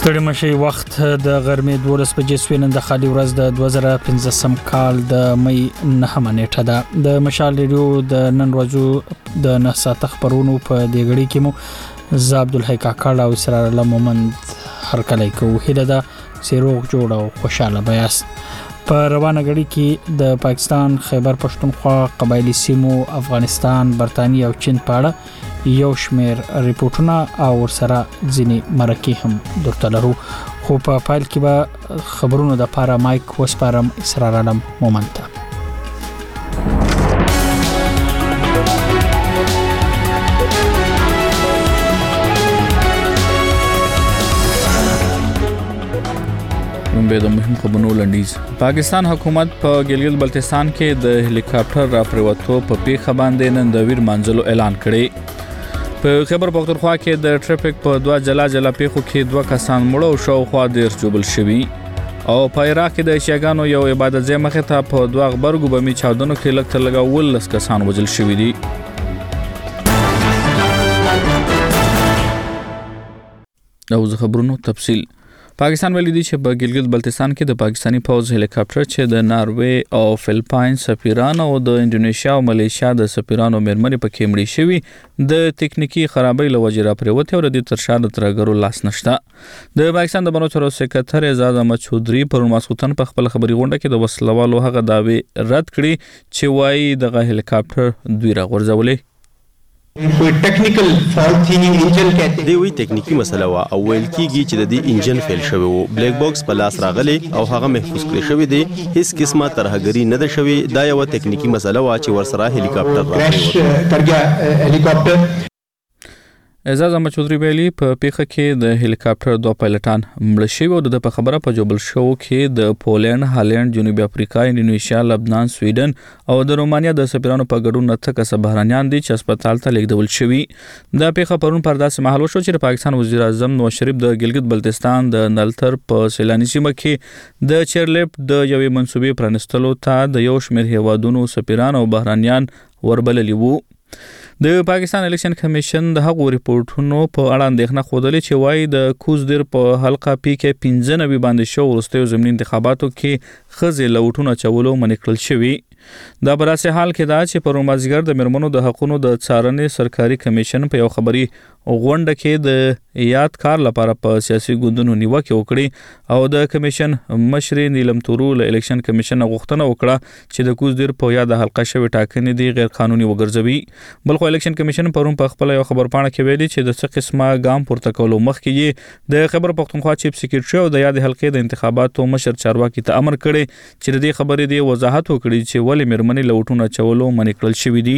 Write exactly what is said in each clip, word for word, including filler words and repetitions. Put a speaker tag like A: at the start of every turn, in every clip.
A: ستړي مشي وخت د غرمې دولس بجې سوینن د خالي ورځ د دوه زره پنځم کال د مې نهمه نیټه ده د مشال ریډیو د نن ورځو د نه ساعت خبرونو په دې غړي کې مو ز عبد الحی کاکړ او اسرار الله مومند هر کله کوو هله ده سیروغ جوړ او خوشاله بیاس په روانه غړي کې د پاکستان خیبر پښتونخوا قبایلی سیمو افغانستان برتانیې او چین په اړه یو شمیر ریپورتونه او ورسره ځینی مرکې هم درته لرو خو په فایل کې به خبرونه د پاره مایک وسپارم اسرار علم مومنت
B: به د مهم خبرونو لنډیز پاکستان حکومت په ګلګت بلتستان کې د هلیکاپټر را پریوتو په پیښه باندې نن د ویر منځلو اعلان کړی په خیبر پختونخوا کې د ټریفیک په دوا جلا جلا پیښو کې دوه کسان مړ او شاوخوا ډیر جوړل شوي او په عراق کې د شیعاګانو یو عبادت ځای مخه ته په دوه خبرګو بمي چاودنو کې لږ تر لږه ولس کسان وژل شوي دي او زه خبرونو تفصیل پاکستان ویلي دی چې په ګلګت بلتستان کې د پاکستانی پوز هلیکاپټر چې د ناروې او فلپاین سفیران او د انډونیشیا او ملیشیا د سفیرانو مرمنې په کې مړي شوي د تکنیکی خرابۍ له وجې را پریوته او د ترشا د ترګرو لاس نشته د پاکستان د بنو چارو سکرټر اعزاز احمد چودري پر ماسوتن په خپل خبري غونډه کې د وسلوالو هغه داوی رد کړي چې وایي دغه هلیکاپټر دوی را غورځولې
C: کوئی ټیکنیکل فالټ تھی انجن کہتے
D: دی وی ټیکنیکی مسله وا او ویل کیږي چې د دې انجن فیل شوی وو بلیک باکس په لاس راغلی او هغه محفوظ کړی شوی دی هیڅ قسمه ترهګری نه ده شوی دا یو ټیکنیکی مسله وا چې ورسره هلیکاپټر راغلی
C: کر گیا هلیکاپټر
B: اعزاز احمد چودري ویلي په پیښه کې د هلیکاپټر دوه پایلټان مړ شوي او د په خبره په جوبل شو کې د پولند هالند جنوبي افریقا انډونیشیا لبنان سویډن او د رومانیا د سفیرانو په ګډون نته کس بهرانيان دي چې هسپتال ته لیږدول شوي د پیښه پرون پر داسې محل شو چې پاکستان وزیر اعظم نواز شریف د ګلګت بلتستان د نلتر په سیلاني سیمه کې د چیرلیپ د یوې منسوبې پرانستلو ته د یو شمېر هیوادونو سفیران او بهرانيان وربللي وو د پاکستان الیکشن کمیشن د هغو ریپورتونو په اړه اندېښنه خوده چې وايي د کوزدر په حلقه پی کې پنځه نوي باندې شو ورستیو زمینی انتخاباتو کې خزې لوټونه چولو منکړل شوی دا براسه حال کې دا چې پر مازیګر د مرمنو د حقونو د څارنې سرکاري کمیشن په یو خبري غونډه کې د یاد کار لپاره په سیاسي ګوندونو نیوکه وکړي او د کمیشن مشر نیلم تورو له الیکشن کمیشن غوښتنه وکړه چې د کوزدر په یاد حلقه شوی ټاکنې دی غیر قانوني وګرځوي بلخو الیکشن کمیشن پرون په خپل یو خبر پاڼه کې ویلي چې د څه قسمه ګام پورته کولو مخکې د خبر پختونخوا چیف سکرټری او د یاد حلقې د انتخاباتو مشر چارواکي ته امر کړی چې د دې خبرې دی وضاحت وکړي چې ولې مرمنې لوټونه چولو منکړل شوی دی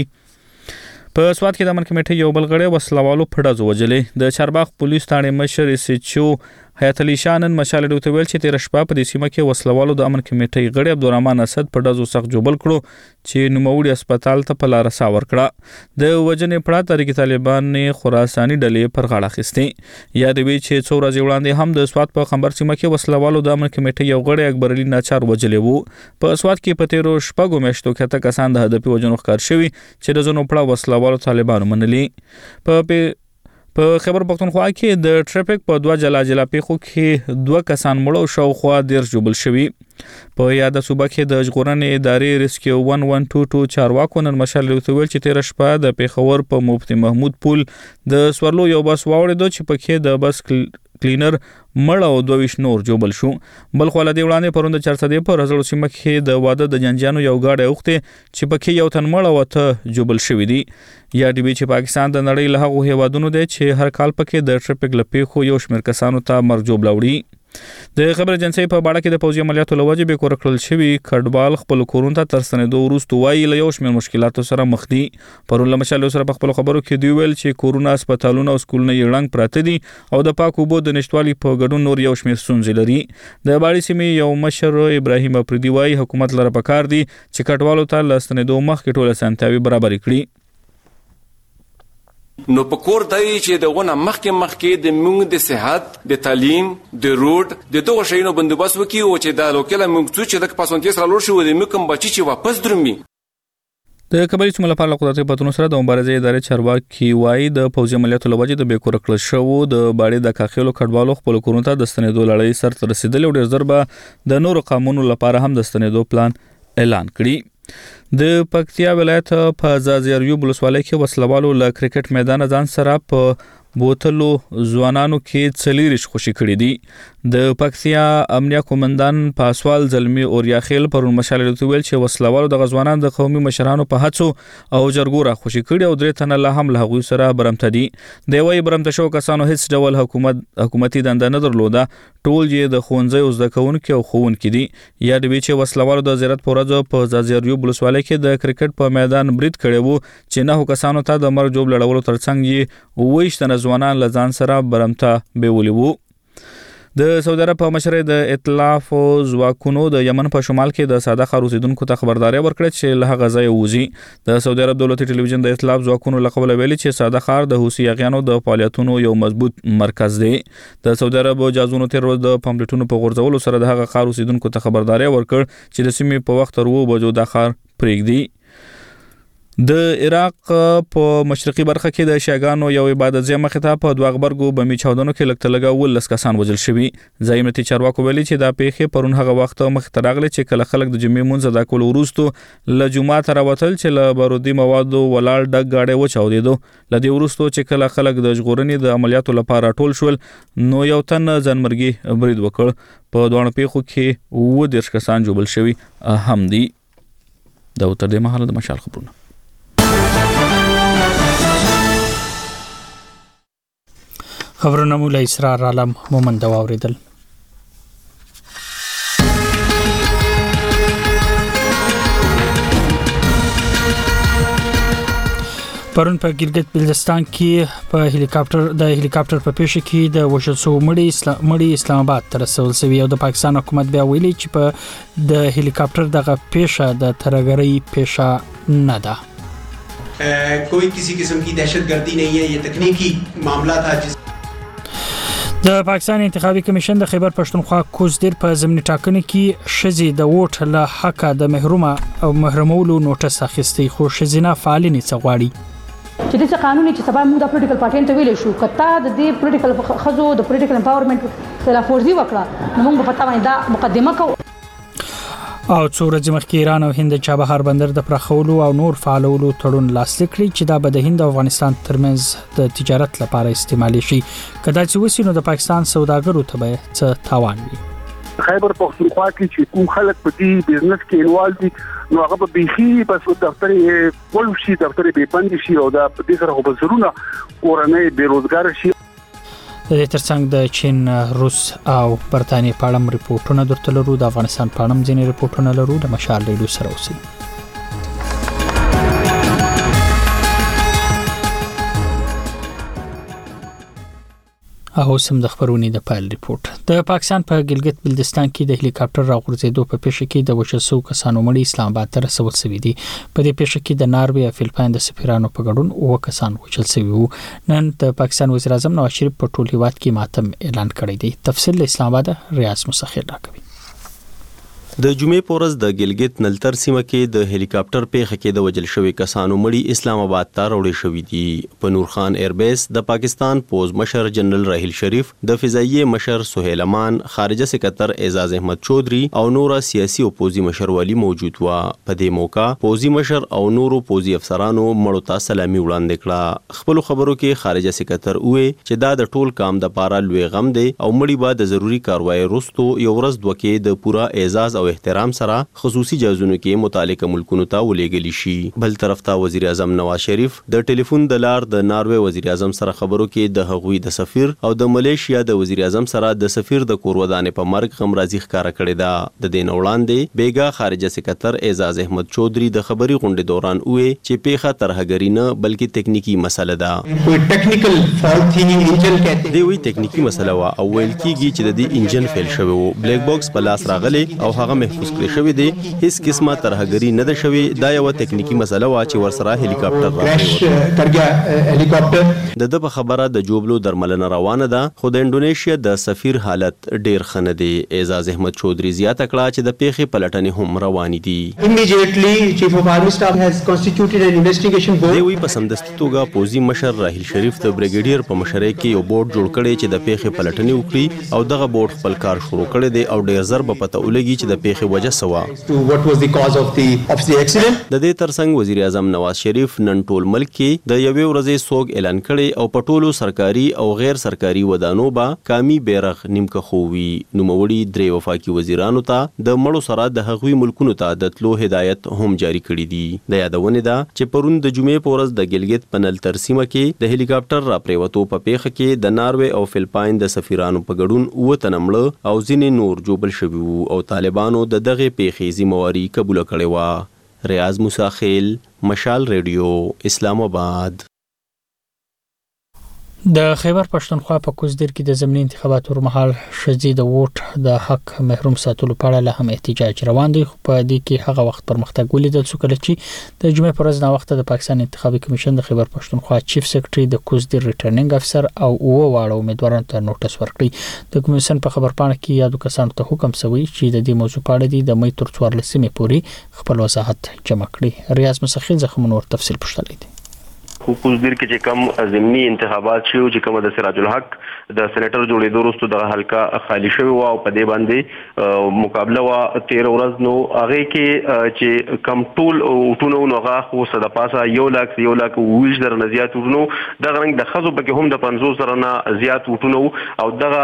B: په سواد کې د امن کمیټې یو بل غړی وسلوالو پړه وجلې د چارباغ پولیس ثانې مشر اس ایچ او حیات علي شانن مشال ډوته ویل چې تیر شپه په دې سیمه کې وسلوالو د امن کمیټې غړي عبدالرحمن اسد په دازو سخت جوبل کړو چې نوموړي هسپتال ته په لار سا ورکړه د وجنې پړه تحریک طالبان نه خراساني ډلې پر غاړه خسته یا د وی چې څو ورځې وړاندې هم د سواد په خبر سیمه کې وسلوالو د امن کمیټې یو غړي اکبر علي ناچار وجلې وو په سواد کې په تیرو شپږو میاشتو کې ته کسان د هدفي وجنو ښکار شوی چې د زونو پړه وسلوالو طالبانو منلي په په خیبر پختونخوا کې د ټریفیک په دوه جلا جلا پیښو کې دوه کسان مړ او شاوخوا ډیر جوړل شوي په یاده صوبه کې د ژغورنې ادارې ریسکیو یک یک دو دو چارواکو نن مشال ډوته ویل چې تیر شپه د پیښور په مفتی محمود پول د سورلو یو بس واوړېدو چې پکې د بس کلینر مړ او دوه ویشت نور جوبل شو بل خو له دې وړاندې پروند چارسدې په رزړو سیمه کې د واده د جنجانو یو گاډي اوخته چې پکې یو تن مړ او ته جوبل شوی دی یا دی چې پاکستان د نړۍ له هغو هیوادونو دی چې هر کال پکې د ټریفیک لپې خو یو شمېر کسانو ته مرګ جوب لاوړي د خبر ایجنسی په باړه کې د پوځي عملیاتو لوجه به کور کړل شوی کډبال خپل کورونو ته ترسنې دوه ورستو وایي له یو شمېر مشکلاتو سره مخ دي پرون لمشال سره په خپل خبرو کې دی ویل چې کورونه هسپتالونه او سکولونه یې ړنګ پراته دي او د پاک اوبو د نشټوالي په ګډون نور یو شمېر ستونزې لري د باړې سیمې یو مشر ابراهیم افریدي وایي حکومت لپاره پکار دي چې کډوالو ته لستنې دوه مخ کې ټوله سنتاوي برابر کړي
E: نو پکور دای چې دغه مخکې مخکې د موږ د صحت د تعلیم د روډ د دوه شینو بندوبست وکي او چې د لوکل موږ څه چې د پاسونتي سره لور شو د موږ کوم بچی چې واپس درومي
B: د قبایلی سیمو لپاره له قدرتي پتونو سره د مبارزې ادارې چارواکي وایي د پوځي عملیاتو له وجې د بې کوره کړل شوو د باړې د کاخیلو کډوالو خپلو کورونو ته د ستنېدو لړۍ سرته رسېدلې او ډېر ژر به د نورو قومونو لپاره هم د ستنېدو پلان اعلان کړي. د پکتیا ولایت په ځاځیریوب ولسوالۍ کې وسلوالو له کرکټ میدان ځان سره په بوتلو ځوانانو کې څلېرویشت خوشي کړي دي. د پکتیا امنیه قومندان پاسوال زلمی اوریاخیل پرون مشال راته ویل چې وسلوالو د غزوانان د قومي مشرانو په هڅو او جرګو را خوشي کړي او درې تنه لا هم له هغوی سره برمته دي. د وایي برمته شو کسانو هیڅ ډول حکومت حکومتي دنده نه درلوده، ټول یې د ښوونځیو زده کوونکي او ښوونکي دي. یاد وی چې وسلوالو د زیارت په ورځ په ځاځیریوب ولسوالۍ کې د کرکټ په میدان برید کړی وو چې نهو کسانو ته د مرګ جوړ لړولو ترڅنګ یې اووه تنه ځوانان له ځان سره برمته بیولي وو. د سعودي عرب په مشرۍ د ائتلاف ځواکونو د یمن په شمال کې د ساده ښار اوسیدونکو ته خبرداری ورکړه چې له هغه ځایه ووځي. د سعودي عرب دولتي ټلویزیون د ائتلاف ځواکونو له قبله ویلي چې ساده ښار د حوثي یاغیانو د فعالیتونو یو مضبوط مرکز دی. د سعودي عرب جازونو تیر ورځ د پمپلیټونو په غورځولو سره د هغه ښار اوسیدونکو ته خبرداری ورکړ چې د سیمې په وخت تر اوه بجو دا ښار پرېږدي. د عراق په مشرقي برخه کې د شیعاګانو یو عبادت ځای مخې ته په دوه غبرګو بمي چاودنو کې لږ تر لږه اوولس کسان وژل شوي. ځایي امنیتي چارواکو ویلي چې دا پیښې پرون هغه وخت مخې ته راغلې چې کله خلک د جمعې لمونځ ادا کولو وروسته له جوماته راوتل چې له بارودي موادو ولاړ ډک ګاډی وچاودېدو. له دې وروسته چې کله خلک د ژغورنې د عملیاتو لپاره ټول شول نو یو تن ځانمرګي برید وکړ. په دواړو پیښو کې اووه دېرش کسان ژوبل شوي هم دي. دا تر دې مهاله د مشال خبرونه.
A: خبرونه مو له اسرار عالم مومند واوریدل. پرون په ګلګت بلتستان کې په هلیکاپټر د هلیکاپټر په پیښه کې د وژل شوو مړي اسلام مړي اسلام آباد ته رسول شوی او د پاکستان حکومت بیا ویلي چې په د هلیکاپټر دغه پیښه د ترهګرۍ پیښه نه ده.
F: کوئی کسی قسم کی دہشت گردی نہیں ہے، یہ تکنیکی معاملہ تھا. جس
A: د پاکستان انتخابي کمیشن د خیبر پښتونخوا کوزدیر په ضمني ټاکنو کې شذي د ووټ له حق د محرومه او محرومولو نوټس اخیستي خو شذینه فعالین څغواړي
G: چې د قانوني چې سبا موږ د پولیټیکل پارټین ته ویل شو کته د دې پولیټیکل خزو د پولیټیکل امپاورمنت خلاف ورزي وکړه نو موږ په پتا باندې دا مقدمه کوو.
A: او څو ورځې مخکې ایران او هند چابهار بندر د پراخولو او نور فعالولو تړون لاسلیک کړی چې دا به د هند او افغانستان ترمنځ د تجارت لپاره استعمالي شي. کدا چې وسی نو د پاکستان سوداګرو ته به څه تاوان وي.
H: خیبر پښتونخوا کې چې کوم خلک په دې بزنس کې انوالو دي نو هغه به بيخي بس دفتر یې ول شي دفتر به بند شي او دا په دې سره خو بزرونه کورنۍ بیروزګار شي.
A: د دې ترڅنګ د چین، روس او برتانیې په اړه ریپورتونه درته لرو. د افغانستان په اړه ځینې ریپورتونه لرو. د مشال ریډیو سره اوسئ. او سم د خبرونې د پایل ریپورت. د پاکستان په ګلګت بلتستان کې د هلیکاپټر راغورځېدو په پیښه کې د وژل شوو کسانو مړي اسلام آباد ته رسول شوي دي. په دې پیښه کې د ناروې او فلپاین د سفیرانو په ګډون اووه کسان وژل شوي وو. نن د پاکستان وزیر اعظم نواز شریف په ټول هیواد کې ماتم اعلان کړی دی. تفصیل له اسلام آباد ریاض مسخر راکوي.
D: د جمعې په ورځ د ګلګت نلتر سیمه کې د هلیکاپټر پیښه کې د وژل شوي کسانو مړي اسلام آباد ته راوړل شوي دي. په نور خان ایربیس د پاکستان پوز مشر جنرال راهیل شریف، د فضائیه مشر سہیل امان، خارجه سکرټر اعزاز احمد چودھری او نور سیاسي او پوزي مشرولي موجود و. په دې موقع پوزي مشر او نورو پوزي افسرانو مړو ته سلامي وړاندې کړه. خپل خبرو کې خارجه سکرټر وې چې دا د ټول کام د پاره لوی غم دی او مړي به د ضروری کاروای وروسته یو ورځ دوکې د پورا اعزاز او احترام سره خصوصي جایزونو کې متعلقه ملکونو ته ولېږل شي. بل طرف ته وزیر اعظم نواز شریف د ټلیفون د لار د ناروې وزیر اعظم سره خبرو کې د هغوی د سفیر او د ملیشیا د وزیر اعظم سره د سفیر د کور ودانې په مرګ غم راضي ښکارا کړی دا. د دین وړاندې بیګا خارجه سکرټر اعزاز احمد چودھری د خبري غونډې دوران وې چې پیښه ترهګری نه بلکې تکنیکی مسله ده.
C: کوئی ټیکنیکل فالټ هی انجن کہتے
D: دی وی تکنیکی مسله وا او ویل کیږي چې د دې انجن فیل شوی وو. بلیک باکس په لاس راغلی او هغه هغه محفوظ کړی شوی دی. هیڅ قسمه ترهګری نه ده شوی. دا یو ټکنیکی مسله وا چې ورسره هلیکاپټر راغلی. د د په خبره د جوبلو درملنه روانه ده، خو د انډونیشیا د سفیر حالت ډیر ښه نه دی. اعزاز احمد چودھری زیاته کړه چې د پیښې پلټنې هم روانې دي.
C: Immediately, Chief of Army Staff has constituted an investigation board.
D: دوی په سمدستي توګه پوزي مشر راهیل شریف د بریګیډیر په مشرۍ کې یو بورډ جوړ کړی چې د پیښې پلټنې وکړي او دغه بورډ خپل کار شروع کړی دی او ډیر زر به پته ولګي چې د پیښې وجه څه وه.
C: What was the cause of the of the accident?
D: د دې ترڅنګ وزیر اعظم نواز شریف نن ټول ملک کې د یوې ورځې سوګ اعلان کړی او په ټولو سرکاري او غیر سرکاري ودانو به کامي بیرغ نیمکه خووي. نوموړي درې وفاقي وزیرانو ته د مړو سره د هغوی ملکونو ته د تلو هدایت هم جاری کړی دي. د یادونه ده چې پرون د جمعې په ورځ د ګلګت په نلتر سیمه کې د هلیکاپټر را پریوتو په پیښه کې د ناروې او فلپاین د سفیرانو په ګډون اووه تنه مړه او ځینې نور جوبل شوي وو او طالبانو د دغې پیښې ذمہواري قبول کړې وه. ریاض موسی خیل، مشال ریډیو، اسلام آباد.
A: د خیبر پښتونخوا په کوزدیر کې د ضمني انتخاباتو پر مهال ښځې د ووټ د حق محروم ساتلو په اړه له هم احتجاج روان دی. خو په دې کې هغه وخت پرمختګ ولیدل شو کله چې د جمعې پر ورځ نا وخت د پاکستان انتخابي کمیشن د خیبر پښتونخوا چیف سیکریټري د کوزدیر ریټرنینګ افسر او اوه واړه امیدوارانو ته نوټس ورکړی. د کمیشن په خبرپاڼه کې یادو کسانو ته حکم شوی چې د دې موضوع په اړه د مې تر څوارلسمې پورې خپل وضاحت جمع کړي. ریاض مسخیل زخم نور تفصیل پوښتلی دی.
I: کوزدیر کې چې کم ضمني انتخابات شو چې کوم د سراج الحق د سېنیټر جوړېدو وروسته د حلقه خالی شوی و او په دې باندې مقابله وا تیر ورځ نو هغه کې چې کم ټول وټونو نو هغه خو صد پاسه یو لاک یو لاک ویش در نه زیات وټونو د غرنګ د خزو پکې هم د پنځوس زره نه زیات وټونو او دغه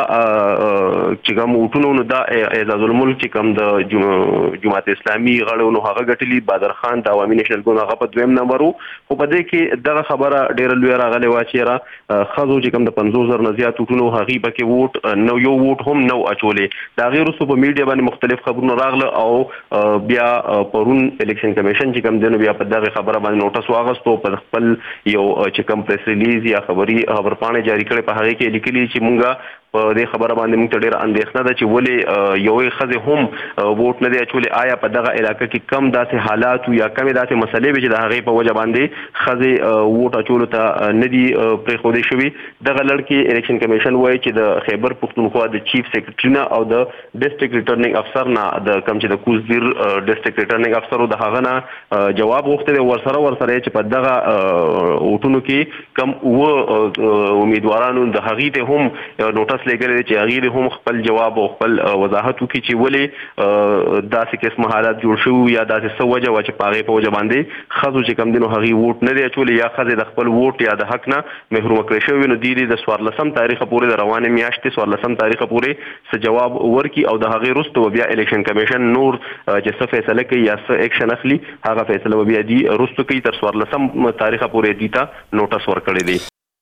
I: چې کوم وټونو نو د اعزاز الملک چې کوم د جماعت اسلامي غړو نو هغه ګټلی بادر خان د عوامي نېشنل ګوند هغه په دویم نمبر وو. خو په دې کې دغه خبره ډیره لوی راغلی و چې را خزو چې کوم د پنځوس زره نه زیات وټونو هغه پکې ووټ نو یو ووټ هم نو اچولې. دا غیر وسو په میډیا باندې مختلف خبرونه راغله او بیا پرون الیکشن کمیشن چې کوم دنو بیا په دغه خبره باندې نوټس واغستو په خپل یو چې کوم پریس ریلیز یا خبري خبرپاڼه جاری کړي په هغه کې لیکلي چې مونږه په دې خبره باندې موږ ته ډېر اندېښنه ده چې ولې یوې ښځې هم ووټ نه دی اچولی. آیا په دغه علاقه کې کم داسې حالات یا کمې داسې مسلې وي چې د هغې په وجه باندې ښځې ووټ اچولو ته نه دي پرېښودی شوي. دغه لړ الیکشن کمیشن وایي چې د خیبر پښتونخوا د چیف سیکریټري نه او د ډسټرکټ ریټرنینګ افسر نه د کوم چې د کوزدیر ډسټرکټ ریټرنینګ افسر د هغه نه جواب غوښتی دی ورسره ورسره چې په دغه ووټونو کې کم اووه امیدوارانو د هغې ته هم نوټس لګل چې هغه هم خپل جواب او خپل وضاحت وکړي چې ولې داسې قسم حالات جوړ شو یا داسې څه وجه و چې پاغه په وجه باندې خزو چې کم دینو هغه ووټ نه دی اچولي یا خزه د خپل ووټ یا د حق نه محروم کړی شوی. نو دی د څوارلسم تاریخ پورې د روانه میاشتې څوارلسم تاریخ پورې څه جواب ورکړي او د هغه وروسته بیا الیکشن کمیشن نور چې څه فیصله کوي یا څه اکشن اخلي هغه فیصله بیا دی وروسته کوي. تر څوارلسم تاریخ پورې دیتا نوټس ورکړی دی.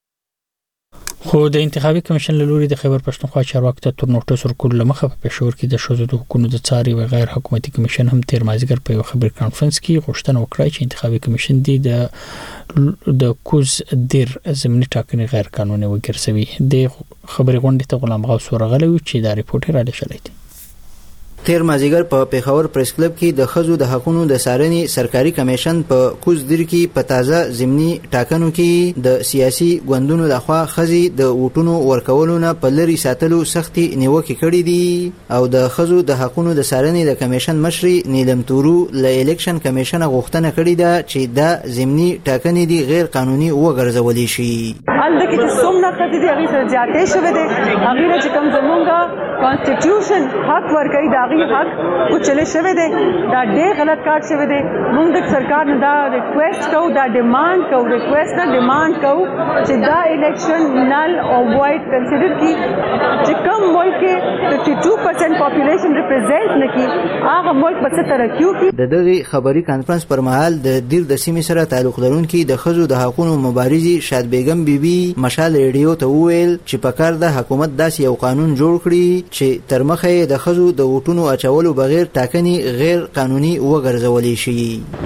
A: خو د انتخابي کمیشن له لوري د خیبر پښتونخوا چارواکو ته تر نوټس ورکولو لمخه په پېښور کې د ښځو د حقوقو د څاري او غیر حکومتي کمیشن هم تیر مازیګر په یو خبري کانفرنس کې غوښتنه وکړه چې انتخابي کمیشن د د کوز دیر ضمني ټاکنې غیر قانوني وګرځوي. د خبري غونډې ته غلام غوث ورغلی و چې دا ریپورت را لېږلی دی.
J: تیر مازیګر په پیښور پریس کلب کې د خزو د حقوقو د سارنې سرکاري کمیشن په کوزدیر کې په تازه ضمني ټاکنو کې د سیاسي ګوندونو لخوا خزي د ووټونو ورکولو نه په لري ساتلو سختي نیوکې کړې دي او د خزو د حقوقو د سارنې د کمیشن مشري نیلم تورو له الیکشن کمیشن غوښتنه کړې ده چې دا ضمني ټاکنې دي غیر قانوني وګرځولې شي.
K: البته چې څومره خدي دي هغه سره زیاتې شوه دي هغه چې کوم زمونږه کانسټیټیوشن حق ورکړي دا حق او چلے شوه دي دا ډېر غلط کار شوه دي. موږ د سرکار نه دا ریکوست کوو دا ډیماند کوو ریکوست نه ډیماند کوو چې دا الیکشن نل او وایډ کنسیډر کی چې کوم ملک کې fifty-two percent پاپولیشن ریپرزینټ نکي هغه ملک په څه ترقیو کی.
J: د دغه خبري کانفرنس پر مهال د دیر د سیمې سره تعلق لرونکي د خزو د حقوقو مبارزي شاد بیگم بیبي مشال ریډیو ته وویل چې په کار د حکومت داسې یو قانون جوړ کړي چې تر مخه د خزو د وټونو اچولو بغیر ټاکنې غیر قانوني وګرځولې شي.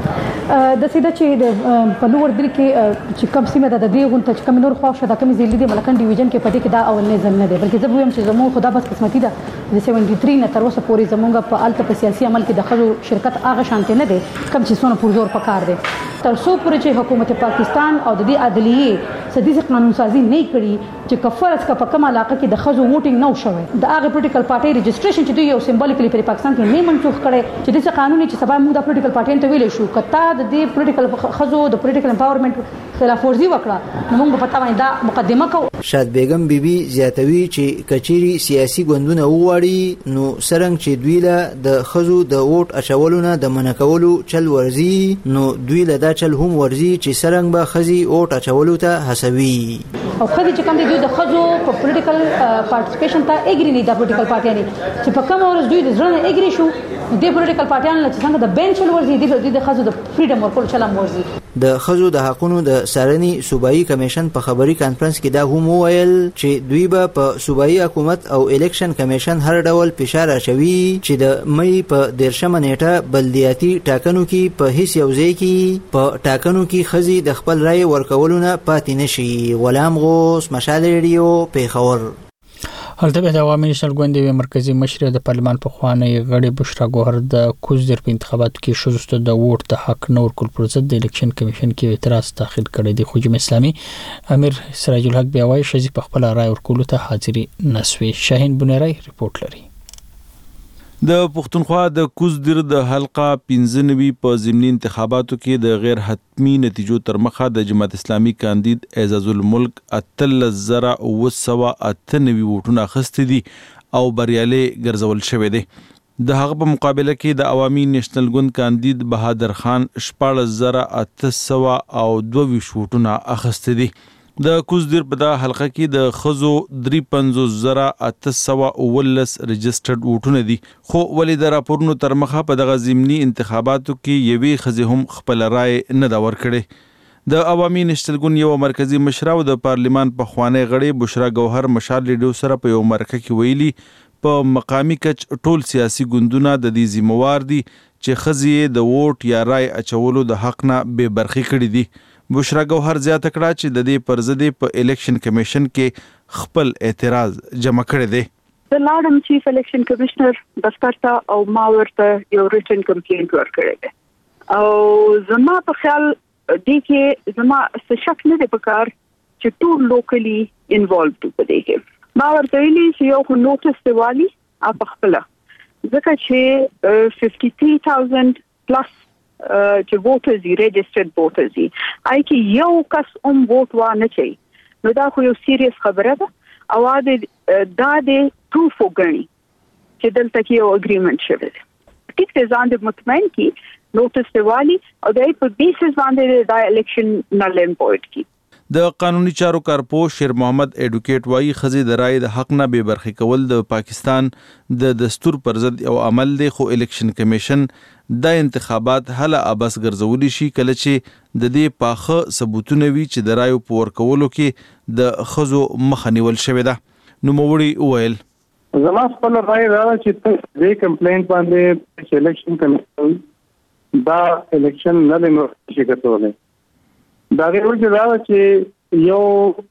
G: د سیده چې په لوړ دل کې چې کوم سیمه د دې غونټه چې کوم نور خواښه د کوم ځای دي ملکن ډیویژن کې پدې کې دا اول نه ځل نه دی بلکې زه وایم چې زموږ خدا بس قسمتي ده د سیونټي تھری نه تر اوسه پورې زموږ په الته په سیاسي عمل کې د خلکو شرکت هغه شانته نه دی کوم چې څونه پرزور پکار دی تر څو پورې چې حکومت پاکستان او د دې عدلیه سدي قانون سازي نه کړي چې کفرس کا په کوم علاقه کې د خزو ووټینګ نه شوی د هغه پولیټیکل پارټي رجسټریشن چې دوی یو سمبولیکلی په پاکستان کې نه منسوخ کړي چې د قانون چې سبا موږ د پولیټیکل پارټي ته ویلې شو کته د دې پولیټیکل خزو د پولیټیکل امپاورمنت خلاف ورزي وکړه نو موږ په پتا باندې دا مقدمه کوو.
J: شاد بیگم بیبي زیاتوي چې کچيري سیاسي ګوندونه وواړي نو سرنګ چې دوی له د خزو د ووټ اچولونه د منکولو چل ورزي نو دوی له دا چل هم ورزي چې سرنګ به خزي ووټ اچولو ته هڅوي
G: او خدي چې کوم دي د خزو په پولیټیکل پارټیسپیشن ته اګری نه د پولیټیکل پارټیانو چې په کوم ورځ دوی د ځړنه اګری شو د پولیټیکل پارټیانو چې څنګه د بنچ ورزي د خزو د فریډم ورکول چلم ورزي
J: د خزو د حقونو د سارني صوبایي کمیشن په خبري کانفرنس کې دا هم وویل چې دوی به په صوبایي حکومت او الیکشن کمیشن هر ډول فشار اچوي چې د مې په دیرشمه نیټه بلدیاتي ټاکنو کې په هیڅ یو ځای کې په ټاکنو کې خزي د خپل رائے ورکولونه پاتې نشي. غلام غوث، مشال ریډیو، پیښور.
A: هلته به د عوامي نېشنل ګوند یو مرکزی مشر د پارلمان په خوانی غړي بشرا ګوهر د کوزدر په انتخاباتو کې شوزسته د ووټ د حق نور کول پر ضد د الیکشن کمیشن کې اعتراض داخل کړی دی. خو جمهوریت اسلامي امیر سراج الحق بیا وایي شزي په خپل رائے ورکول ته حاضری نسوي. شاهین بنيري ریپورت لري.
L: د پښتونخوا د کوزدر د حلقه پنځه نوي په ضمني انتخاباتو کې د غیر حتمی نتیجو تر مخه د جماعت اسلامي کاندید اعزاز الملک اتل زرا او سوا اتنوي ووټونه اخیستي دي او بریالي ګرځول شوی دی. د هغه په مقابله کې د عوامي نېشنل ګوند کاندید بهادر خان شپاړس زره اته سوه او دوه ویشت ووټونه اخیستي دي. د کوزدر په دا حلقه کې د خزو درې پنځوس زره اته سوه اوولس رجسټرډ ووټونه دي خو ولې د راپورونو تر مخه په دغه ضمني انتخاباتو کې یوې ښځې هم خپل رائے نه ده ورکړې. د عوامي نېشنل ګوند یو مرکزی مشره او د پارلمان پخوانی غړي بشرا ګوهر مشال ریډیو سره په یو مرکه کې ویلي په مقامی کچ ټول سیاسي ګوندونه د دې ذمہوار دي چې ښځې د ووټ یا رائے اچولو د حق نه بې برخې کړي دي. بشرا ګوهر زیاته کړه چې د دې پر ضد په الیکشن کمیشن کې خپل اعتراض جمع کړی دی.
M: د لاډم چیف الیکشن کمشنر دفتر ته او ما ورته یو ریټن کمپلینټ ورکړی دی او زما په خیال دې کې زما څه شک نه دی پکار چې ټول لوکلی انوالوډ په دې کې ما ورته ویلي چې یو خو نوټس دیوالي اپ خپل ځکه چې fifty three thousand پلس چې ووټرز یې ريجسترډ ووټرز یې آی کې یو کس هم ووټ وانه چي نو دا خو یو سیریس خبره ده او دا د پروف وګڼي چې دلته کې یو اګریمنت شوی دی. ټیک ته ځان دې مطمئن کی نوټس دیوالي او دای په بیسس باندې دا الیکشن نل امپورټ کی.
L: د قانوني چارو کارپو شیر محمد ایډوکیټ وایي ښځې د رائے د حق نه بې برخې کول د پاکستان د دستور پر ضد یو عمل دی خو الیکشن کمیشن د انتخابات هله ابس ګرځولی شي کله چې د دې پاخه ثبوتونه وي چې د رایو په ورکولو کې د ښځو مخه نیول شوې ده. نوموړي وویل
H: زما خپل رائے دا چې دې کمپلینټ باندې چې الیکشن کمیشن دا الیکشن نه لږ شي کولای دا غوړي چې دا چې یو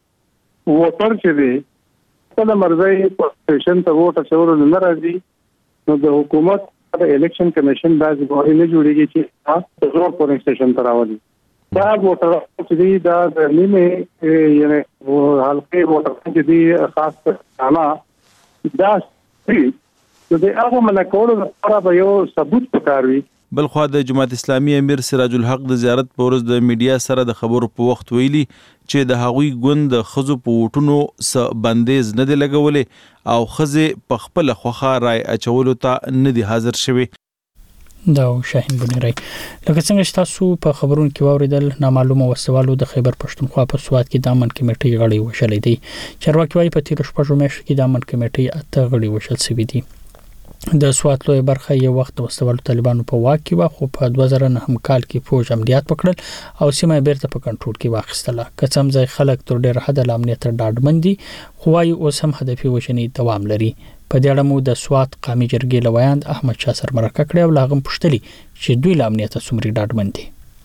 H: ووټر چې دی په مرزي پوزیشن ته ووټ اچول نه راځي نو د حکومت د الیکشن کمیشن دا ځای نه جوړیږي چې تاسو پورې سټیشن ته راوړي دا ووټر چې دی دا د نیمه یعنی حلقه ووټر چې دی خاص انا دا چې د هغه منکولو لپاره به یو ثبوت پکاروي.
L: بلخوا د جماعت اسلامي امیر سراج الحق د زیارت په ورځ د میډیا سره د خبرو په وخت ویلي چې د هغوی ګوند د ښځو په ووټونو څه بندیز نه دی لګولې او ښځې په خپله خوښه رائے اچولو ته نه دي حاضر شوي.
A: دا شاهین بنيري لکه څنګه چې تاسو په خبرونو کې واوریدل نامعلومه وسوالو د خیبر پښتونخوا په سواد کې د امن کمیټې غړي وشلې دي. چارواکي وايي په تیر شپږ میاشتو کې د امن کمیټې اته غړي وشل شوي دي. د سوات لوی برخه یو وخت وسوالو طالبانو په واک کې و خو په دوه زره نهم کال کې فوج عملیات وکړل او سیمه بیرته په کنټرول کې واخیستله. کڅم ځای خلک تر ډیر حد له امنیت ډاډمن دي خو وايي اوس هم هدفي وژنې دوام لري. په دې اړه مو د سوات قومي جرګې لویاند احمد شاه سر مرکه کړی او لاغم پوښتلی چې دوی له امنیت څومره ډاډمن دي.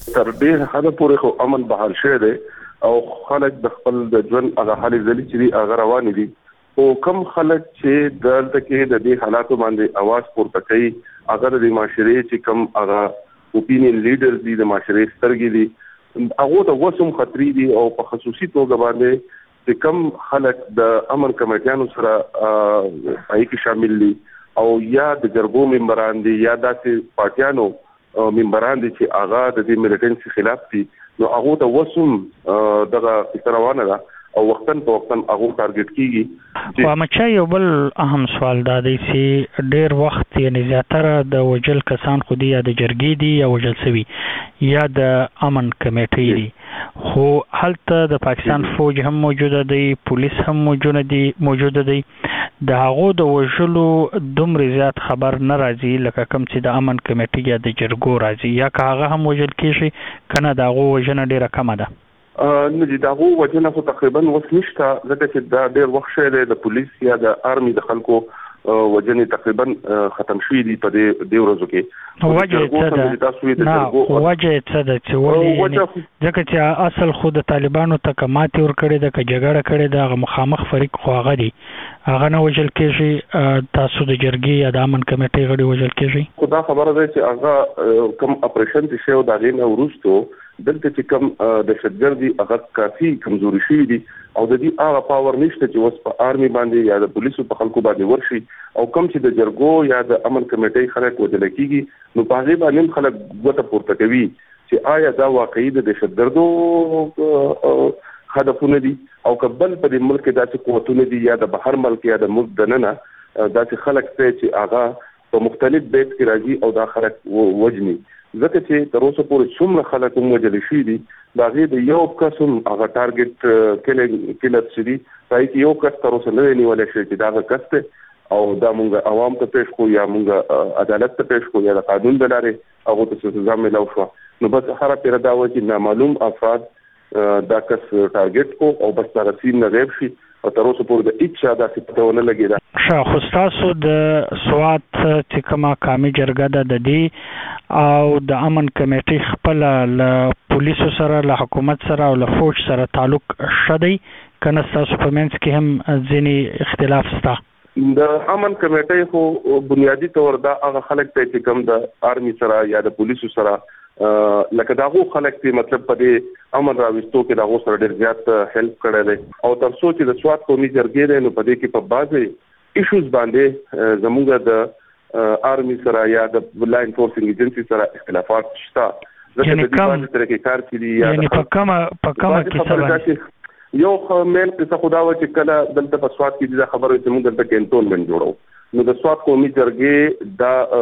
H: تر ډیر حد پورې خو امن بحال شوی دی او خلک د خپل د ژوند هغه حالې ځلې چې هغه روان دي او کم خلک چې دلته کې د دې حالاتو باندې आवाज پورته کوي هغه د معاشري چې کم هغه اوپینین لیډرز دي د معاشري سترګې دي هغه ته وسوم خطرې دي او په خصوصي توګه باندې چې کم خلک د امن کمیټیانو سره پای کې شامل دي او یا د جرګو ممبران دي یا داسې پارټیانو ممبران دي چې هغه د دې ملیټنسي خلاف دي نو هغه ته وسوم دغه روانه ده او وختن په وختن هغه ټارګټ کیږي.
A: خو مچا یو بل اهم سوال دا دی چې ډیر وخت یعنی زیاتره د وجل کسان خو دی یا د جرګې دي یا وجل سوي یا د امن کمیټې دي خو هلته د پاکستان فوج هم موجوده دی پولیس هم موجوده دی موجوده دی د هغه د وجلو دومره زیات خبر نه راځي لکه کوم چې د امن کمیټې یا د جرګو راځي یا که هغه هم وجل کیږي کنه د هغه وجنه ډیره کمه ده.
H: نو د هغه وجنه خو تقریبا وس نشته ځکه چې دا ډیر وخت شوی د پولیس یا د آرمي د خلکو وجنه تقریبا ختم شوې دي په دې د ورځو کې.
A: وجه څه ده؟ نه وجه څه ده چې ولې ځکه چې اصل خو د طالبانو تکمات ور کړی د کجګړه کړی د مخامخ فریق خو هغه دي هغه نه وجل کېږي تاسو د جرګې یا د امن کمیټې غړي وجل کېږي.
H: خدا خبره ده چې هغه کوم اپریشن چې شو دا غینه ورستو دلته چې کوم د شدګردي هغه کافي کمزوري شي دي او د دې هغه پاور نشته چې اوس په آرمي باندې یا د پولیسو په خلکو باندې ورشي او کوم چې د جرګو یا د امن کمیټې خلک وجل کیږي نو په هغه باندې خلک ګوته پورته کوي چې آیا دا واقعي د شدګردو هدفونه دي او کبل په دې ملک داسې قوتونه دي یا د بهر ملک یا د ملک دننه داسې خلک ته چې هغه په مختلف بیت کې راځي او دا خلک وجني ځکه چې تر اوسه پورې څومره خلک هم وجل شي دي دا غي د یو قسم هغه ټارګټ کله کله چې پای کې یو کس تر اوسه نه نیول شي چې دا کسته او دا مونږ عوام ته پېښ کو یا مونږ عدالت ته پېښ کو یا د قانون د لارې هغه ته سزا ملو شو نو بس هر پیره دا و چې نامعلوم افراد دا کس ټارګټ کو او بس ترسیم نه غیب شي او تر اوسه پورې د هیڅ چا داسې پته ونه لګیدا.
A: ښه خو تاسو د سوات چې کومه قامي جرګه ده د دې او د امن کمیټې خپل له پولیسو سره له حکومت سره او له فوج سره تعلق شدی کنه تاسو په منځ کې هم ځینې اختلاف شته؟
H: د امن کمیټې خو بنیادی تور دا هغه خلک ته چې کوم د آرمي سره یا د پولیسو سره لکه داغو خلک په مطلب په دې امن راوستو کې داغو سره ډېر زیات هیلپ کړی دی او تر څو چې د سوات قومي جرګې دی نو په دې کې په بعضې ایشوز باندې زموږ د آرمي سره یا د لا انفورسینګ ایجنسی سره اختلافات شته ځکه د دې باندې تر کې کار کړي یا
A: یعنی په کومه په کومه کې
H: یو مېل څه خدا و چې کله دلته په سوات کې د خبرو چې موږ دلته کینټونمنت جوړو نو د سوات قومي جرګې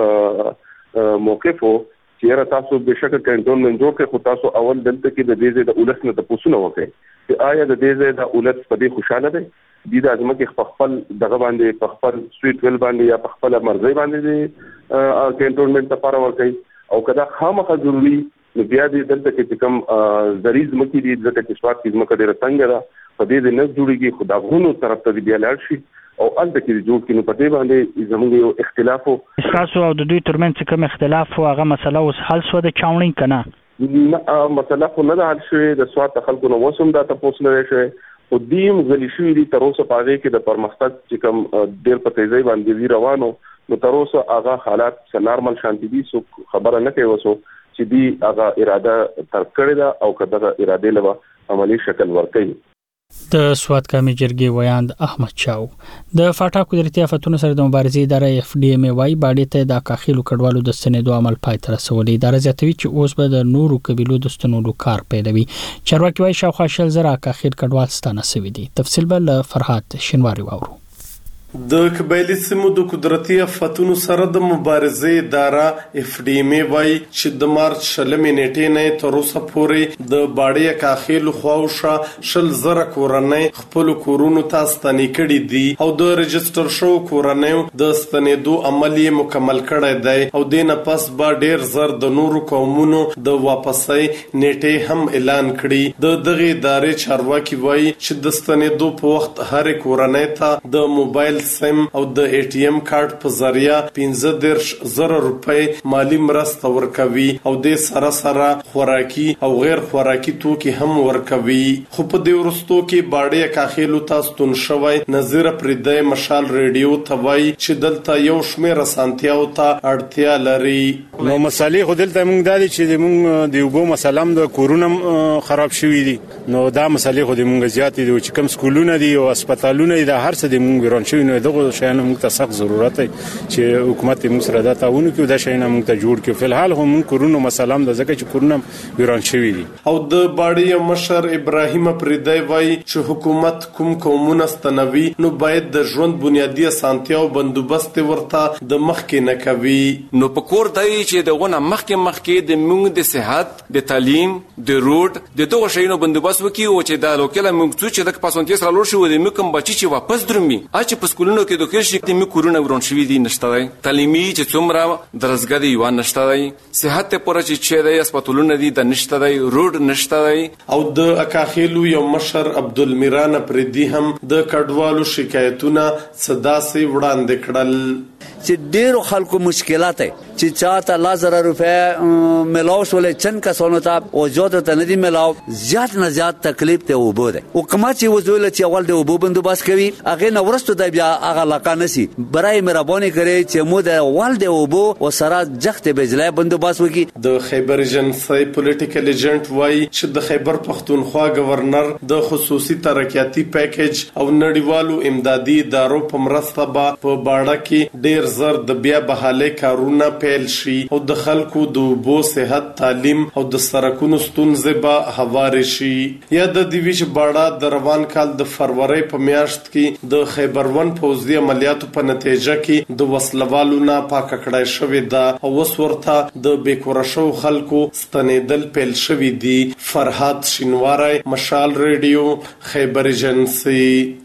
H: دا موقفو چیرې تاسو بشک کینټونمنت جوړ کړئ خو تاسو اول دلته کې د دې د اولس نه تاسو نه وکړئ چې آیا د دې د اولس په دې خوشاله دي د دې ازمه کې خپل دغه باندې په خپل سویټ ویل باندې یا په خپل مرزي باندې کینټونمنت لپاره ورکړي او کدا خامخا ضروري نو بیا دې دلته کې کوم زریز مکې دي ځکه چې سواد کې زمکه ډیره څنګه ده په دې نه جوړیږي خدا غونو طرف ته بیا لاړ شي او الته کې جوړ کینو په دې باندې زموږ یو اختلاف او
A: تاسو او د دوی ترمنځ کوم اختلاف او هغه مسله اوس حل شو د چاونین کنه
H: نه مسله خو نه حل شوه د سواد خلکو نو وسوم دا تاسو نه شي او دیم غلی شوې دي تر اوسه پاره کې د پرمختګ چې کوم ډېر په تیزی باندې روانو نو تر اوسه هغه حالات څه نارمل شانتي دي سو خبره نه کوي وسو چې دی هغه اراده تر کړی دا او کله اراده لوا عملی شکل ورکړي.
A: د سوات قومي جرګې ویاند احمد چاو د فاټا قدرتي آفتونو سره د مبارزې ادارې اف ډي ام وايي باندې ته د کاخیلو کډوالو د سندو عمل پای تر رسولي اداره زیاتوي چې اوس به د نورو قبيلو د ستنولو کار پیلوي. چارواکي وايي شاوخوا شل زره کاخیل کډوال ستانه سوي دي. تفصیل بل فرحات شینواری واورو.
N: د قبایلی سیمو د قدرتي آفتونو سره د مبارزې اداره اف ډي ام وايي چې د مارچ شلمې نیټې نه تر اوسه پورې د باډي کاخیل خواوشه شل زره کورنۍ خپل کورونو ته ستنې کړي دي او د ريجستر شو کورنۍ د ستنېدو عملی مکمل کړی دی او د نه پس با ډیر زر د نورو قومونو د واپسۍ نیټې هم اعلان کړي. د دغه ادارې چارواکي وايي چې د ستنېدو په وخت هر کورنۍ ته د موبایل موبایل سیم او د ای ټي ایم کارت په ذریعہ پنځه دېرش زره روپۍ مالی مرسته ورکوي او د سره سره خوراکي او غیر خوراکي توکي هم ورکوي. خو په دې وروستو کې باډې کاخیلو ته ستون شوی نظیر پردی مشال ریډیو ته وایي چې دلته یو شمېر اسانتیاو ته اړتیا لري.
O: نو مسالې خو دلته موږ دا دي چې موږ د اوبو مسله هم د کورونه خراب شوي دي، نو دا مسالې خو د موږ زیاتې دي چې کوم سکولونه دي او هسپتالونه دي دا هر څه د موږ وران شوي، نو دغه شیانو موږ ته سخت ضرورت دی چې حکومت موږ سره دا تعاون وکړي، دا شیانو موږ ته جوړ کړي. فلحال هم موږ کورونه مسله هم د ځکه چې کورونه وران شوي دي.
N: او د باډې مشر ابراهیم پردی وایي چې حکومت کوم قومونه ستنوي نو باید د ژوند بنیادی اسانتیاو بندوبست ورته د مخکې نه کوي.
E: نو په کور دی چې دغه مخکې مخکې د موږ د صحت د تعلیم د روډ د دغه شیانو بندوبست وکړي او چې دا لوکل موږ چې د پاسونتي سره لور شو د موږ بچي چې واپس درومي اچ په سکولونو کې د کېش کې موږ کورونه ورون شوي دي نشته دی، تعلیمي چې څومره درسګه دی یو نشته دی، صحت ته پوره چې چې دی هسپتالونه دي د نشته دی، روډ نشته دی.
N: او د اکاخیلو یو مشر عبدالمیران پردی هم د کډوالو شکایتونه صدا سي وړاندې کړل
P: چې ډېرو خلکو مشکلات چې چاته لا زره روپے ملاو شولې چند کسانو ته او زیات ته ندي ملاو، زیات نه زیات تکلیف ته وبو ده. حکومت چې وزول چې اول د وبو بندوبست کوي هغه نو ورستو د بیا هغه علاقه نسی برای مهرباني کوي چې مو د اول د وبو او سره جخت بجلی بندوبست وکي.
N: د خیبر ایجنسی پولیټیکل ایجنټ وایي چې د خیبر پختونخوا گورنر د خصوصي ترقیاتی پیکیج او نړیوالو امدادي ادارو په مرسته به په باډه کې ډېر زر د بیا بحالې کارونه پیل شي او د خلکو د اوبو، صحت، تعلیم او د سرکونو ستونزې به هوارې شي. یا د دې ویش باډه د روان کال د فروری په میاشت کې د خیبر ون پوځي عملیاتو په نتیجه کې د وسلوالو نه پاک کړای شوې ده او اوس ورته د بیکوره شو خلکو ستنېدل پیل شوي دي. فرهاد شینواری، مشال ریډیو، خیبر ایجنسی.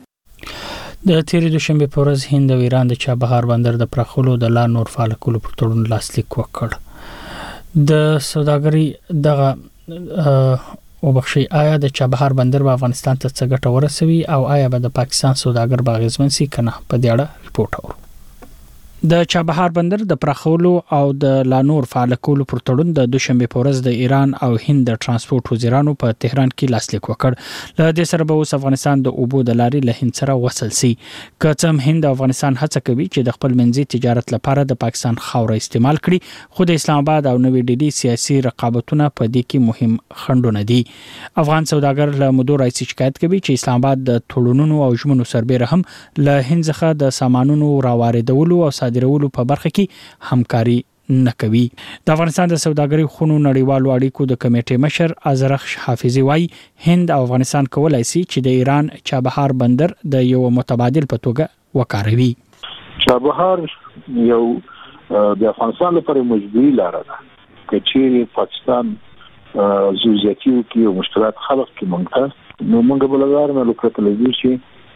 A: د تیرې دوشنبه په ورځ هند او ایران د چابهار بندر د پراخولو د لا نور فعال کولو پر تړون لاسلیک وکړ. د سوداګرۍ دغه او بخشي آیا د چابهار بندر په افغانستان ته څه ګټه ورسوي او آیا به د پاکستان سوداګر باغزمن سي کنه په دې اړه ریپورت اورو. د چابهار بندر د پراخولو او د لانور فعال کولو پر تړون د دوشنبه په ورځ د ایران او هند د ترانسپورت وزیرانو په تهران کې لاسلیک وکړ. له دې سره به اوس افغانستان د اوبو د لارې له هند سره وصل سي. که څه هم هند او افغانستان هڅه کوي چې د خپل منځي تجارت لپاره د پاکستان خاوره استعمال کړي، خو د اسلام آباد او نوې ډیلي سیاسي رقابتونه په دې کې مهم خنډونه دي. افغان سوداګر له مودو راځي شکایت کوي چې اسلام آباد د تړونونو او ژمنو سربېره هم له هند څخه د سامانونو راواردولو او صادرولو په برخه کې همکاري نه کوي. د افغانستان د سوداګرۍ خونو نړیوالو اړیکو د کمیټې مشر ازرخ حافظي وايي هند او افغانستان کولای شي چې د ایران چابهار بندر د یو متبادل په توګه وکاروي.
Q: چابهار یو د افغانستان لپاره مجبوري لاره ده چې چیرې پاکستان زوزیاتیو کې او مشکلات خلق کې مونږ نو مونږ بلګار نه لوکړل دي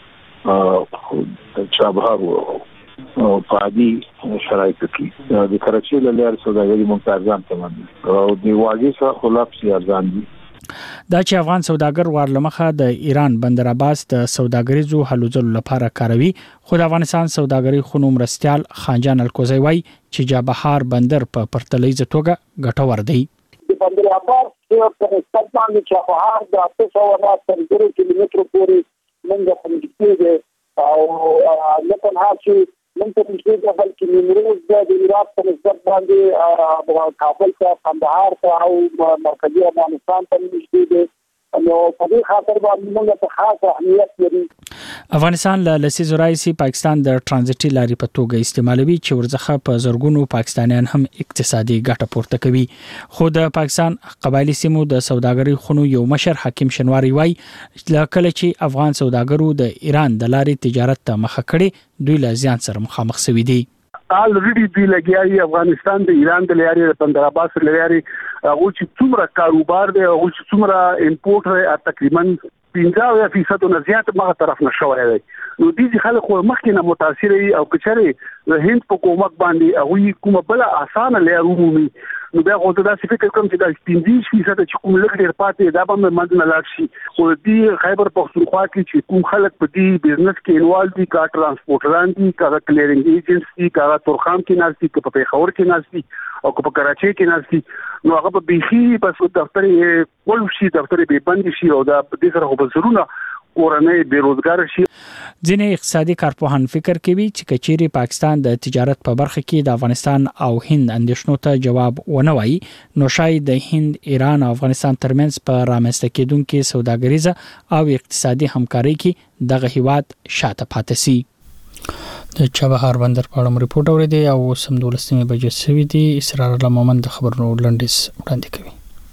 Q: چې چابهار وو او پادي شرایط کې د کراچۍ له لارې سوداګري ممتازان تمام او د واګي سره خلاف سي ارزان دي.
A: دا چې افغان سوداګر ورلمخه د ایران بندر عباس د سوداګریزو حلو ځلو لپاره کاروي، خو د افغانستان سوداګرۍ خونو مرستيال خانجان الکوزی وای چې چابهار بندر په پرتلیزه توګه ګټور دی.
R: د بندر عباس په استقبال کې چابهار د اته سوه نه تر زر کیلومترو پورې منځ ته نږدې او لکه نه چې من ته نږدې ده بلکې نیمروز د عراق په نسبت باندې کابل ته کندهار ته او مرکزي افغانستان ته نږدې ده. نو په دې خاطر باندې موږ ته خاص اهمیت لري.
A: افغانستان له لسیزو راځي پاکستان د ترانزیټي لارې په توګه استعمالوي چې ورڅخه په زرګونو پاکستانیان هم اقتصادي ګټه پورته کوي. خو د پاکستان قبایلی سیمو د سوداګرۍ خونو یو مشر حکیم شنواری وای کله چې افغان سوداګرو د ایران د لارې تجارت ته مخه کړي دوی له زیان سره مخامخ شوي دي.
H: الریډي دوی لګیاي افغانستان د ایران د لارې د بندر عباس لارې هغه چې څومره کاروبار دی هغه چې څومره امپورټ دی تقریبا پنځه فیصد نه زیات مغه طرف نشوي دی نو دې خلک خو مخکې نه متاثر دي او کچره د هند په کومک باندې هغه کومه بل اسانه لارو مومي نو بیا خو دا څه فکر کوم چې دا پنځه فیصد چې کوم لږ ډیر پاتې دا به مند نه لاړ شي خو دې خیبر پختونخوا کې چې کوم خلک په دې بزنس کې انوالو دي کا ترانسپورټران دي کا کلیرینګ ایجنټس دي کا تورخام کې ناس دي په پیښور کې ناس دي او په کراچۍ کې ناس دي نو هغه په بيخي بس دفتر یې ول شي دفتر به بند شي او دا د سره په ضرورت کورنۍ بیروزګار شي.
A: ځینې اقتصادي کارپوهان فکر کوي چې کچيري پاکستان د تجارت په برخه کې د افغانستان او هند اندیشنو ته جواب ونه وایي نو شاید د هند ایران او افغانستان ترمنځ په رامنځته کېدونکو سوداګریزه او اقتصادي همکاري کې دغه هیواد شاته پاتې شي. د چابهار بندر په اړه ریپورت اوریدي او سم دولسمه بجې سوي دي. اسرار الله مومن د خبرونو لنډیس وړاندې کوي.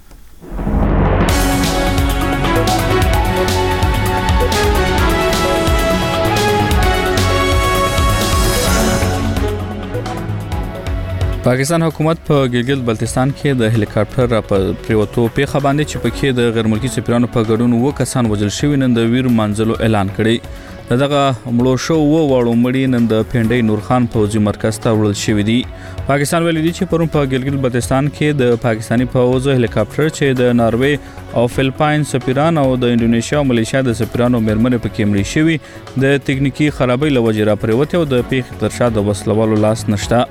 B: پاکستان حکومت په ګلګت بلتستان کې د هلیکاپټر را په پریوتو پیښه باندې چې پکې د غیر ملکی سفیرانو په ګډون وو کسان وژل شوی نن د ویر منځلو اعلان کړی. دغه مړو شو و وړو مړی نن د پنډي نور خان فوجي مرکز ته وړل شوی دی. پاکستان ویلي دی چې پرون په ګلګت بلتستان کې د پاکستانی فوج هلیکاپټر چې د ناروې او فلپاین سفیران او د انډونیشیا او ملیشیا د سفیرانو مرمنې پکې مړي شوی د تکنیکی خرابۍ لوجې را پریوته او د پیښې تر شا د وسلوالو لاس نشته.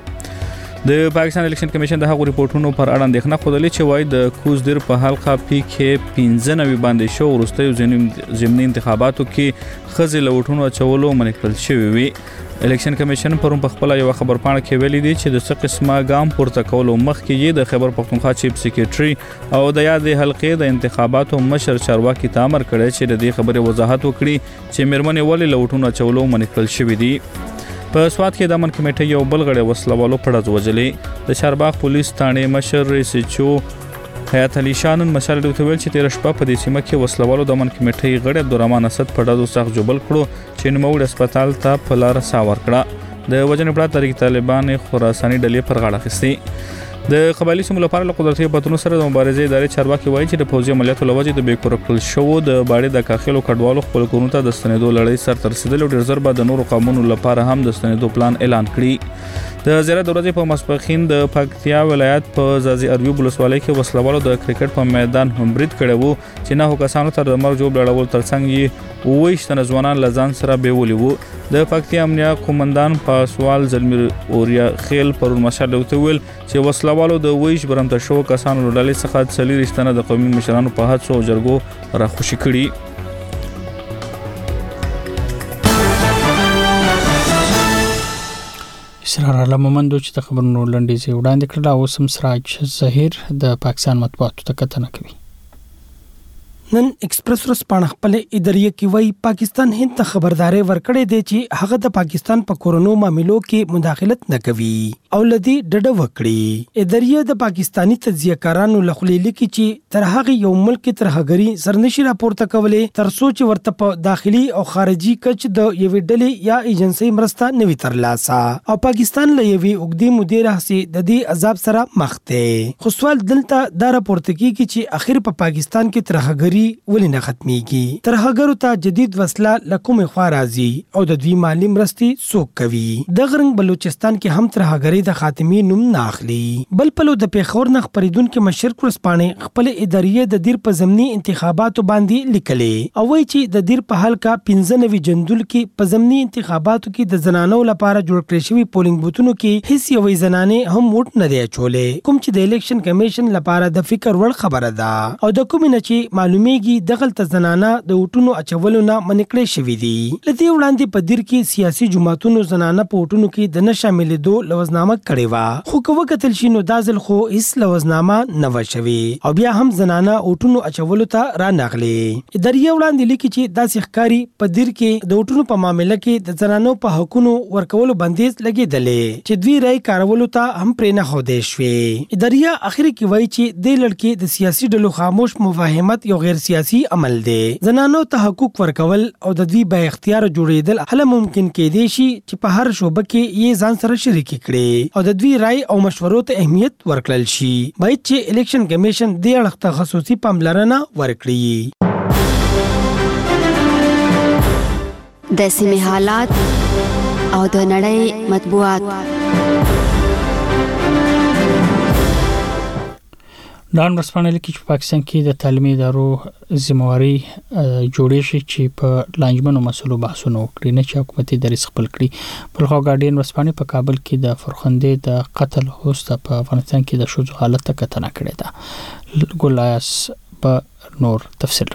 B: د پاکستان الیکشن کمیشن د هغو ریپورتونو پر اړه اندېښنه خوده چې وایي د کوزدر په حلقه پی کې پنځه نوي باندې شو وروستیو ضمني انتخاباتو کې خزي لوټونو اچولو منع کړل شوی وي. الیکشن کمیشن پرون په خپل یو خبر پاڼه کې ویلي دی چې د څه قسمه ګام پورته کولو مخکې د خیبر پختونخوا چیف سیکریټري او د یاد حلقې د انتخاباتو مشر چارواکي تامر کړی چې د دې خبرې وضاحت وکړي چې مرمنې ولې لوټونو اچولو منع کړل شوی دی. په سواد کې د امن کمیټې یو بل غړی وسلوالو پړز وجلې. د چارباغ پولیس ثانې مشر ریسچو حیات علي شانن مشال ډوته ویل چې تیر شپه په دې سیمه کې وسلوالو د امن کمیټې غړی عبدالرحمن اسد پړز سخت جوبل کړو چې نوموړ هسپتال ته په لار ساور کړه. د وجنې پړه طریق طالبان خراساني ډلې پر غاړه اخیستي. د قبایلی سیمو لپاره له قدرتي پاتونو سره د مبارزې ادارې چارواکي وایي چې د پوځي عملیاتو لوجې د بیکور کړل شو د باړې د کاخلو کډوالو خپل کورونو ته د ستنېدو لړۍ سر تر رسیدلو ډیر زر به د نورو قومونو لپاره هم د ستنېدو پلان اعلان کړي. د زیارت ورځې په مسپخین د پکتیا ولایت په زازي اروی بلوسوالۍ کې وسلوالو د کرکټ په میدان هم برید کړی وو چې نه کسانو تر مرګ جوړ لړول ترڅنګ یې وویشت ځوانان لزان سره بیولي وو. د پکتیا امنیه قومندان پاسوال زلمیر اوریا خیل پرون مشال ډوته ویل چې وسلوالو د ویش برمته شو کسانو ډلې څخه څلور رښتنه د قومي مشرانو په هڅو او جرګو راخوشي کړي.
A: اسرار الله مومندو چې د خبرونو لنډیز وړاندې کړل او سم سراج ظهیر د پاکستان مطبوعاتو ته کتنه کوي.
S: نن ایکسپریس ورځپاڼه خپل اداریه کې وایي پاکستان هند ته خبرداري ورکړې ده چې هغه د پاکستان په کورونو معاملو کې مداخلت نه کوي او لدی ډډه وکړي. اداریه د پاکستانی تجزیه‌کارانو لخوا لیکي چې تر هغه یو ملک ترهګری سرنشي راپورته کولې تر سوچ ورته په داخلي او خارجي کچ د یوې ډلې یا ایجنسی مرسته نوي ترلاسه او پاکستان له یوې اوږدې مودې راهسي د دې عذاب سره مخ دی. خو سوال دلته دا راپورته کیږي چې اخر په پاکستان کې ترهګری ولې نه ختميږي. ترهګرو ته جدید وسله لکومه خوا راځي او د دوی مالی مرستې څوک کوي. د غرنګ بلوچستان کې هم ترهګری د خاتمي نوم نه اخلي. بل پلو د پیښور نه خبرېدونکو مشر کورسپانې خپل اداریه د دیر په ضمني انتخاباتو باندې لیکلې او وایي چې د دیر په حل کا پنځه نوي جندول کې په ضمني انتخاباتو کې د زنانو لپاره جوړ کړی شوی پولینګ بوتونو کې هیڅ یوې زنانې هم ووټ نه دی اچولې کوم چې د الیکشن کمیشن لپاره د فکر وړ خبره ده او د کوم نه چې معلومه میږي دغلت زنانه د وټونو اچولو نه منکړې شوې دي. لدی وړاندې په دیر کې سیاسي جماعتونو زنانه په وټونو کې د نه شاملېدو لوزنامه کړې و خو کوه کتل شي نو دازل خو هیڅ لوزنامه نه و شوي او بیا هم زنانه وټونو اچولو ته را نغلې. دریه وړاندې لیکي چې داسې ښکاری په دیر کې د وټونو په معاملې کې د زنانو په حقونو ورکولو بندیز لګېدلې چې دوی رای کارولو ته هم پرې نه خوده شوې. دریه اخر کې وایي چې د لړکې د سیاسي ډلو خاموش مفاهمت یو غیر ډیر سیاسي عمل دی. زنانو ته حقوق ورکول او د دوی با اختیار جوړېدل هله ممکن کېدی شي چې په هر شوبه کې یې ځان سره شریک کړي او د دوی رائے او مشورو ته اهمیت ورکړل شي. باید چې الیکشن کمیشن دې اړخ ته خصوصي پاملرنه ورکړي.
T: د سیمې حالات او د نړۍ مطبوعات.
A: ډان ورسپانه لیکي چې پاکستان کې د تعلیمي ادارو ذمہواری جوړې شي چې په لانجمنو مسلو بحثونه وکړي، نه چې حکومتي دریځ خپل کړي. بل خو ګارډین ورسپانه په کابل کې د فرخندې د قتل هوسته په افغانستان کې د شوزو حالت ته کتنه کړې ده. ګولاس په نور تفصیل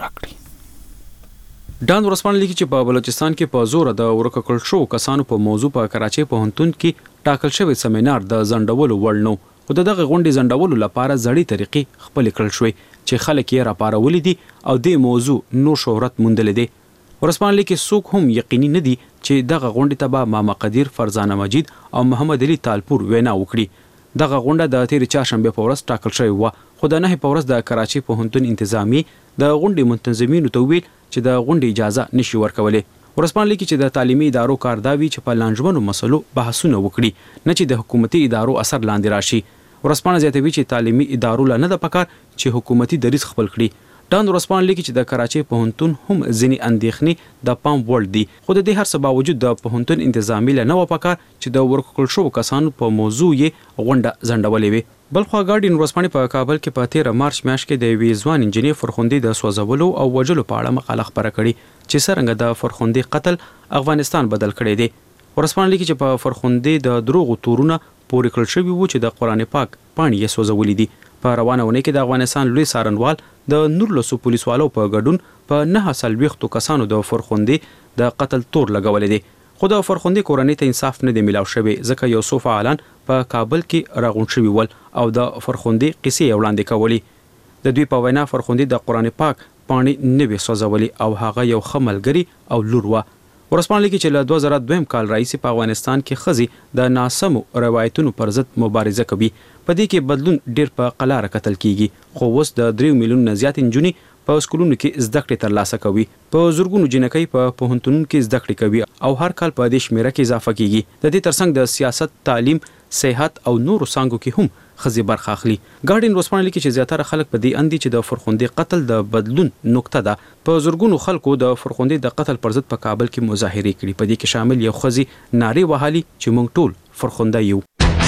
A: راکړي.
U: ډان ورسپانه لیکي چې په بلوچستان کې په زور د ورککل شو کسانو په موضوع په کراچۍ پوهنتون کې ټاکل شوی سیمینار د زندولو وړ نو، خو دغه غونډې زندولو لپاره ځړې طریقې خپل کړل شوې چې خلک یې راپارولې دي او د موضوع نو شهرت موندلې دي. ورسپانه لیکي څوک هم یقیني نه دي چې دغه غونډې ته به ماما قدیر، فرزانه مجید او محمد علي تالپور وینا وکړي. دغه غونډه د تیر چهارشنبه په ورځ ټاکل شوې و، خو د نهي په ورځ د کراچۍ پوهنتون انتظامی د غونډې منتظمینو ته ویل چې د غونډې اجازه نشي ورکولای. ورسپانه لیکي چې د تعلیمي ادارو کار دا وی چې په لانجمنو مسلو بحثونه وکړي، نه چې د حکومتي ادارو اثر لاندې راشي. ورسپانه زیاتوي چې تعلیمي ادارو لا نه د پکار چې حکومتي دریځ خپل کړي. ډان ورسپانه لیکي چې د کراچۍ پوهنتون هم ځینې اندېښنې د پام وړ دي، خو د دې هر څه باوجود د پوهنتون انتظامی لا نه و پکار چې د ورککل شو کسانو په موضوع یې غونډه زندولې وي. بل خو ګارډین ورسپانه په کابل کې په تیر مارچ میاشت کې د وی ځوان انجنیر فرخندې د سوځولو او وجلو په اړه مقاله خبره کړې چې څنګه د فرخندې قتل افغانستان بدل کړی دی. ورسپانه لیکي چې په فرخندې د دروغ تورونه پورې کړل شوی وو چې د قران پاک پاڼې یې سوځولې دي. په روانه ونه کې د افغانستان لوی سارنوال د نورلسو پولیسوالو په ګډون په نه سلويختو کسانو د فرخندې د قتل تور لګولې دي. خو د فرخندې کورنۍ ته انصاف نه دی ملاو شوی، ځکه یو څو فعالان په کابل کې راغونډ شوي ول او د فرخندې قصې وړاندې کولې. د دوی په وینا فرخندې د قران پاک پاڼې نه وې سوځولې او هغه یو ښه ملګری او لور و. ورسپانه لیکي چې له دوه زره دوه کال راهیسې په افغانستان کې ښځې د ناسمو روایتونو پر ضد مبارزه کوي. په دې کې بدلون ډیر په قلاره کتل کیږي، خو اوس د درې میلیون نه زیات نجونې په سکولونو کې زده کړې ترلاسه کوي. په زورګونو جنکۍ په پوهنتونونو کې زده کړې کوي او هر کال په دې شمیره کې اضافه کیږي. د دې ترڅنګ د سیاست، تعلیم، صحت او نورو څانګو کې هم ښځې برخه اخلي. ګارډین ورسپانه لیکي چې زیاتره خلک په دې اندي چې د فرخندې قتل د بدلون نقطه ده. په زورګونو خلکو د فرخندې د قتل پر ضد په کابل کې مظاهره کړي، په دې کې شامل یو ښځې نارې وهالي چې موږ ټول فرخنده یو.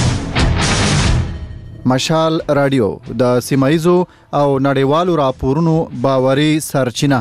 V: مشال رادیو د سیمایزو او نړیوالو راپورونو باوري سرچینه.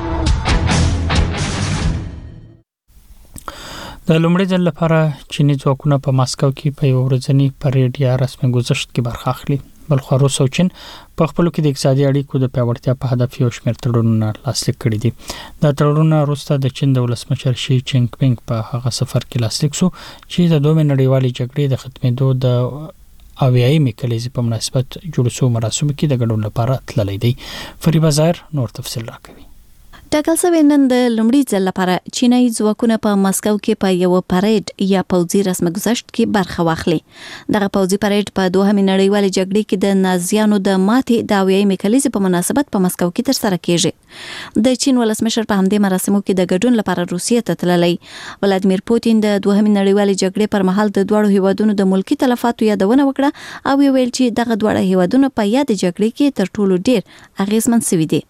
A: د لومړي ځل لپاره چینی ځواکونه په ماسکو کې په یو ورځني پریډ یا رسمي ګذشت کې برخه اخلي. بل خو روس او چین په خپل کې د اقتصادي اړیکو د پیاوړتیا په هدف یو شمېر تړونونه لاسلیک کړي دي. دا تړونونه وروسته د چین د ولسمشر شي جینګ پینګ په هغه سفر کې لاسلیک شو چې د دوه نړیوالې جګړې د ختمېدو د اویایمې کلیزې په مناسبت جوړ شو مراسمو کې د ګډون لپاره تللی دی. فریبا ظاهر نور تفصیل راکوي.
W: ټاکل شوی نن د لومړي ځل لپاره چینایي ځواکونه په ماسکو کې په یو پریډ یا پوځي رسم ګذشت کې برخه واخلي. دغه پوځي پریډ په دوهمې نړیوالې جګړې کې د نازیانو د ماتې د اویایمې کلیزې په مناسبت په ماسکو کې ترسره کیږي. د چین ولسمشر په همدې مراسمو کې د ګډون لپاره روسیې ته تللی. ولادیمیر پوتین د دوهمې نړیوالې جګړې پر مهال د دوه هیوادونو د ملکی تلفاتو یادونه وکړه او ویل چې دغه دوه هیوادونو په یاد جګړې کې تر ټولو ډیر اغیزمن شوي دي.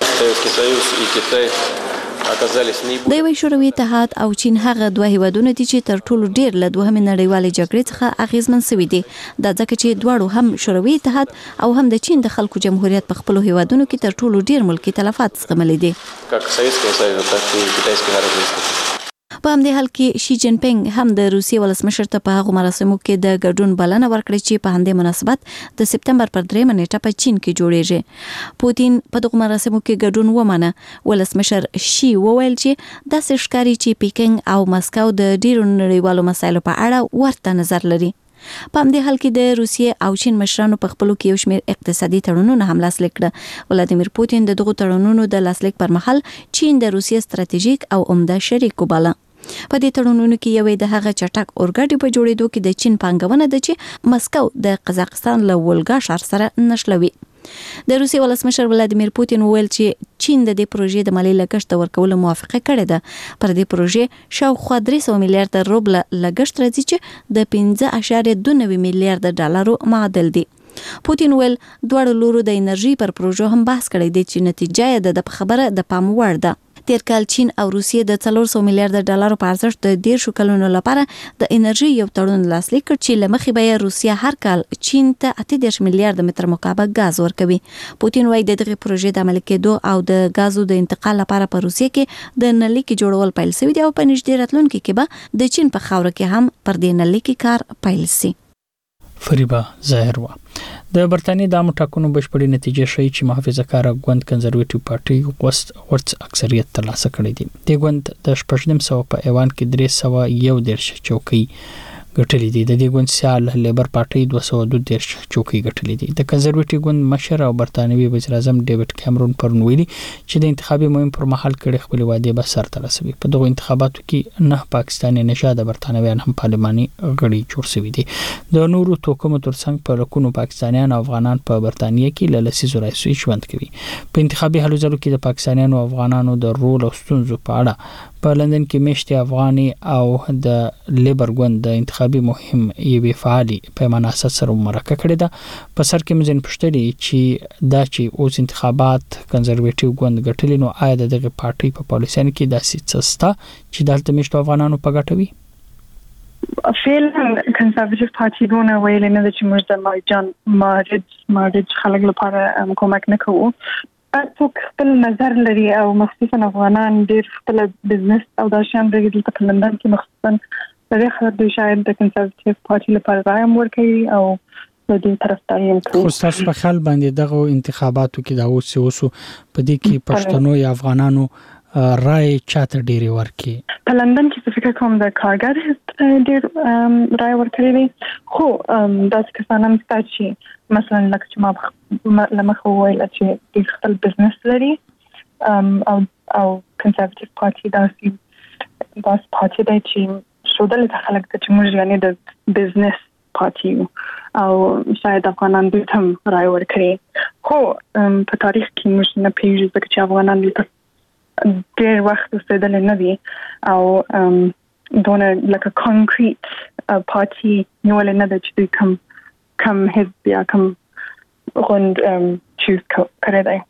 W: د یوې شوروي اتحاد او چین هغه دوه هیوادونه دي چې تر ټولو ډیر له دوهمې نړیوالې جګړې څخه اغیزمن شوي دي. دا ځکه چې دواړو هم شوروي اتحاد او هم د چین د خلکو جمهوریت په خپلو هیوادونو کې تر ټولو ډیر ملکی تلفات زغملي دي. په همدې حال کې شي جین پینګ هم د روسیې ولسمشر ته په هغو مراسمو کې د ګډون بلنه ورکړه چې په همدې مناسبت د سپتمبر پر درېیمه نیټه په چین کې جوړیږي. پوتین په دغو مراسمو کې ګډون ومنه. ولسمشر شي وویل چې داسې ښکاري چې پیکینګ او مسکو د ډیرو نړیوالو مسایلو په اړه ورته نظر لري. په همدې حال کې د روسیې او چین مشرانو په خپلو کې یو شمېر اقتصادي تړونونه هم لاسلیک کړه. ولادیمیر پوتین د دغو تړونونو د لاسلیک پر مهال چین د روسیې ستراتیژیک او عمده شریک وباله. په دې تړونونو کې یوې د هغه چټک اورګاډي په جوړېدو کې د چین پانګونه ده چې مسکو د قزاقستان له ولګا ښار سره نښلوي. د روسیې ولسمشر ولادیمیر پوتین وویل چې چین د دې پروژې د مالی لګښت ورکولو موافقه کړې ده. پر دې پروژې شاوخوا درې سوه میلیارډ روبل لګښت راځي چې د پنځه اعشاریه دوه نوي میلیارډ ډالرو معادل دي. پوتین ویل دواړو لورو د انرژي پر پروژو هم بحث کړی دی چې نتیجه یې د خبره د پام وړ ده. تیر کال چین او روسیې د څلور سوه میلیارډ ډالرو په ارزښت د دیرشو کلونو لپاره د انرژي یو تړون لاسلیک کړ چې له مخې به روسیه هر کال چین ته اته دېرش میلیارډ متر مکعب غاز ورکوي. پوتین وایي د دغه پروژې د عملي کېدو او د غازو د انتقال لپاره په روسیې کې د نلۍ کې جوړول پیل شوی دی او په نږدې راتلونکي کې به د چین په خاوره کې هم پر دې نلۍ کې کار پیل شي.
A: فریبا ظاهر وا د برتانیې د عامو ټاکنو بشپړې نتیجې ښیي چې محافظه کاره ګوند کنزرویټیو پارټي غوست ورڅ اکثریت ترلاسه کړی دی. د ګوند د شپږ نیم سوه په ایوان کې درې سوه یو دېرش چوکۍ ګټلې دي. د دې ګوند سیال لیبر پارټي دوه سوه دوه دېرش چوکۍ ګټلې دي. د کنزرویټیو ګوند مشر او برتانوي وزیر اعظم ډیوډ کیمرون پرون ویلي چې د انتخابي مهم پر مهال کړي خپل وعده به سرته رسوي. په دغه انتخاباتو کې نه پاکستاني نژاد برتانویان هم پارلماني غړي جوړ شوي دي. د نورو توکمو ترڅنګ په لکونو پاکستانیان او افغانان په برتانیې کې له لسیزو راهیسې ژوند کوي. په انتخابي هلو ځلو کې د پاکستانیانو او افغانانو د رول او ستونزو په اړه په لندن کې میشتي افغاني او د لیبر ګوند د انتخابي مهم یوې فعالي پیمانه اساس سره مرکه کړې ده. په سر کې مزین پښتني چې دا چې اوس انتخابات کنزرویټیو ګوند ګټلې نو آیا دغه پارټي په پالیسیانو کې داسې څه ستا چې دلته میشتو افغانانو په ګټوي؟
C: فعلا کنزرویټیو پارټي دونه ویل نه چې موږ د مارجان مارج مارج خلک لپاره کومک نه کوو. څوک خپل نظر لري او مخصوصا افغانان ډېر خپل بزنس او دا شان د په لندن کې مخصوصا د خلک د شاید د کنزرویټیو پارټي لپاره رائے ورکوي او د دې طرفداري کوي.
A: خو تاسو په خیال باندې دغه انتخاباتو کې دا اوس اوس په دې کې پښتنو یا افغانانو رائے چاته ډېری ورکي؟
C: په لندن کې څه فکر کوم د کارګر ډېر رائے ورکړي دي. خو دا څه کسان هم شته چې مثلا لکه چې ما لمخه وویل چې د خپل بزنس لري او او کنزرویټیو پارټي داسې داسې پارټي دی چې ښودل د خلک ته چې موږ یعنې د بزنس پارټي او شاید افغانان دوی هم رائے ورکړي. خو په تاریخ کې موږ نه پوهېږو ځکه چې افغانان دلته ډېر وخت اوسېدلی نه دي او دونه لکه کانکریټ پارټي نیولې نه ده چې دوی کوم کم حزب یا کم غوند چوز کړی دی.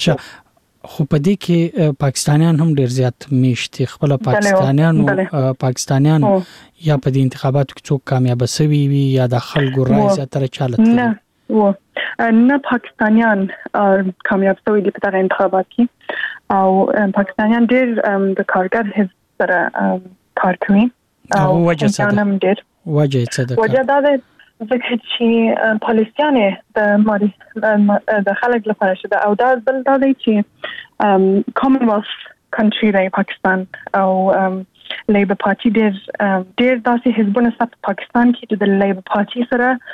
A: خو په دې کې پاکستانیان هم ډېر زیات میشتي. خپل پاکستانیانو پاکستانیان یا په دې انتخاباتو کې څوک کامیاب شوي وي یا د خلکو رائے زیاتره چاله
C: نه و نه پاکستانیان کامیاب شوي دي په دغه انتخابات کې او پاکستانیان ډېر د کارګر حزب سره کار کوي او
A: وجه څه ده؟ وجه څه ده؟
C: وجه دا ده ځکه چې پالیسیانې د ماري د خلک لپاره شته او دا بل دا دی چې کامنولث کنټري دی پاکستان او لیبر پارټي ډېر ډېر داسې حزبونه شته په پاکستان کې چې د لیبر پارټي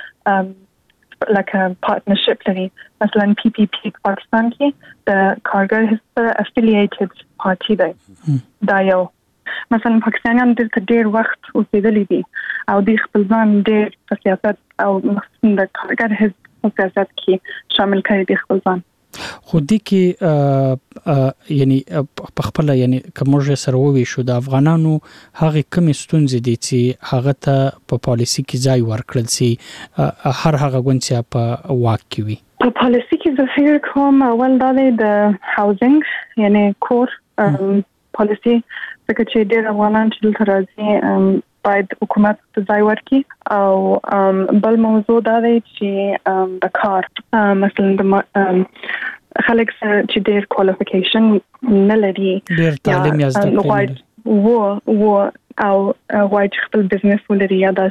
C: سره لکه پارتنرشپ لري. مثلا پی پی پی پاکستان کې د کارګر حزب سره افیلیټډ پارټي دی. دا یو مثلا پاکستانیان دلته ډېر وخت اوسېدلی دي او دوی خپل ځان ډېر په سیاست او مخصوصا د کارګر حزب په سیاست کې شامل کړي دي خپل ځان.
A: خو دې کې یعنی په خپل یعنی کومه سره وویشو د افغانانو هغه کمی ستونزې دي چې هغه ته په پالیسي کې ځای ورکړل سي هر هغه ګوند په واک کې وي.
C: په پالیسي کې زه فکر کوم اول دا دی د هاوزینګ یعنی کور پالیسي ځکه چې ډېر افغانان چې دلته راځي باید حکومت ته ځای ورکړي او بل موضوع دا دی چې د کار مثلا د خلک چې ډېر کوالیفیکیشن نه لري
A: ډېر تعلیم یا زده کړه
C: و و او غواړي چې خپل بزنس ولري یا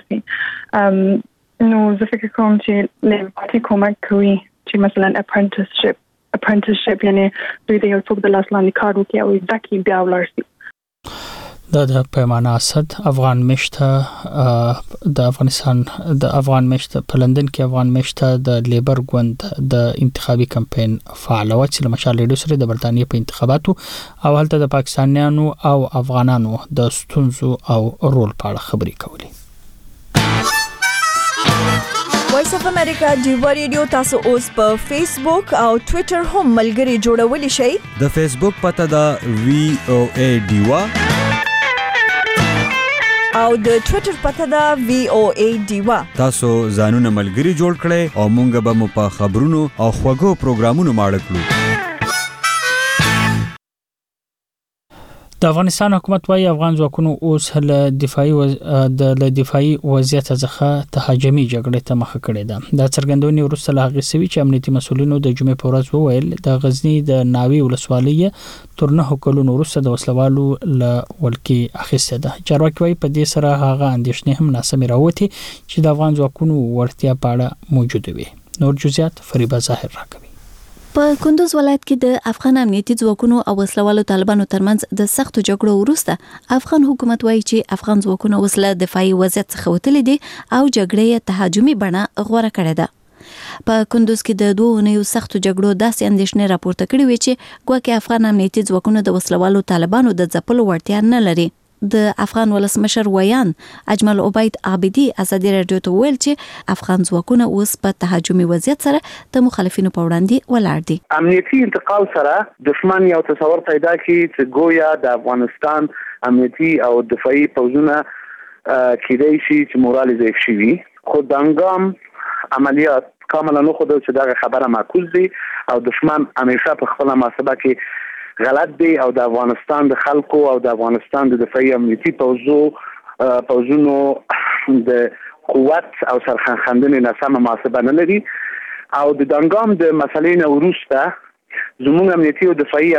C: داسې نو زه فکر کوم چې لیبر پارټي کومک کوي چې مثلا اپرنټسشپ اپرنټسشپ یعنی دوی د یو څوک د لاس لاندې کار وکړي او زده کړي بیا ولاړ شي.
A: دا د پیمانه اسد افغان مشته د افغانستان د افغان مشته په لندن کې افغان مشته د لیبر ګوند د انتخابي کمپاین فعال و چې مشال ریډیو سره د برتانیې په انتخاباتو او هلته د پاکستانیانو او افغانانو د ستونزو او رول په اړه خبرې کولې.
D: وایس اف امریکا ډیوا ریډیو تاسو اوس په فیسبوک او ټوئیټر هم ملګري جوړولی شئ.
F: د فیسبوک پته دا وی او ای ډیوا
D: او د ټوئیټر پته دا وی او ای ډیوا.
F: تاسو ځانونه ملګري جوړ کړئ او مونږ به مو په خبرونو او خوږو پروګرامونو ماړه کړو.
A: د افغانستان حکومت وايي افغان ځواکونو اوس له دفاعي وز... د له دفاعي وضعیت څخه تهاجمي جګړې ته مخه کړې ده. دا څرګندونې وروسته له هغې سوي چې امنیتي مسؤلینو د جمعې په ورځ وویل د غزنی د ناوې ولسوالۍ تر نهو کلونو وروسته د وسلوالو له ولکې اخیسته ده. چارواکي وايي په دې سره هغه اندېښنې هم ناسمې راوتې چې د افغان ځواکونو وړتیا په اړه موجوده وي. نور جزئیات فریبه ظاهر راکوي.
W: په کندوز ولایت کې د افغان امنیتي ځواکونو او وسلوالو طالبانو ترمنځ د سختو جګړو وروسته افغان حکومت وایي چې افغان ځواکونه اوس له دفاعي وضعیت څخه وتلي دي او جګړې تهاجمي بڼه غوره کړې ده. په کندوز کې د دوه اونیو سختو جګړو داسې اندېښنې راپورته کړې وې چې ګواکې افغان امنیتي ځواکونه د وسلوالو طالبانو د ځپلو وړتیا نه لري. د افغان ولسمشر ویان اجمل عبید عابدی ازادي رادیو ته ویل چې افغان ځواکونه اوس په تهاجمي وضعیت سره د مخالفینو په وړاندې ولاړ دي.
H: امنیتي انتقال سره دښمن یو تصور پیدا کړي چې ګویا د افغانستان امنیتي او دفاعي پوځونه کېدای شي چې مورال ضعیف شي. خو د انګام عملیات کاملا نه خو چې دا خبره معقول دي او دښمن همیشه په خپل محاسبه کې غلط دی او د افغانستان د خلکو او د افغانستان د دفاعي امنیتي پوځو پوځونو د قوت او سرخندنې ناسمه محاسبه نه لري او د دنګام د مسلې نه وروسته زموږ امنیتي او دفاعي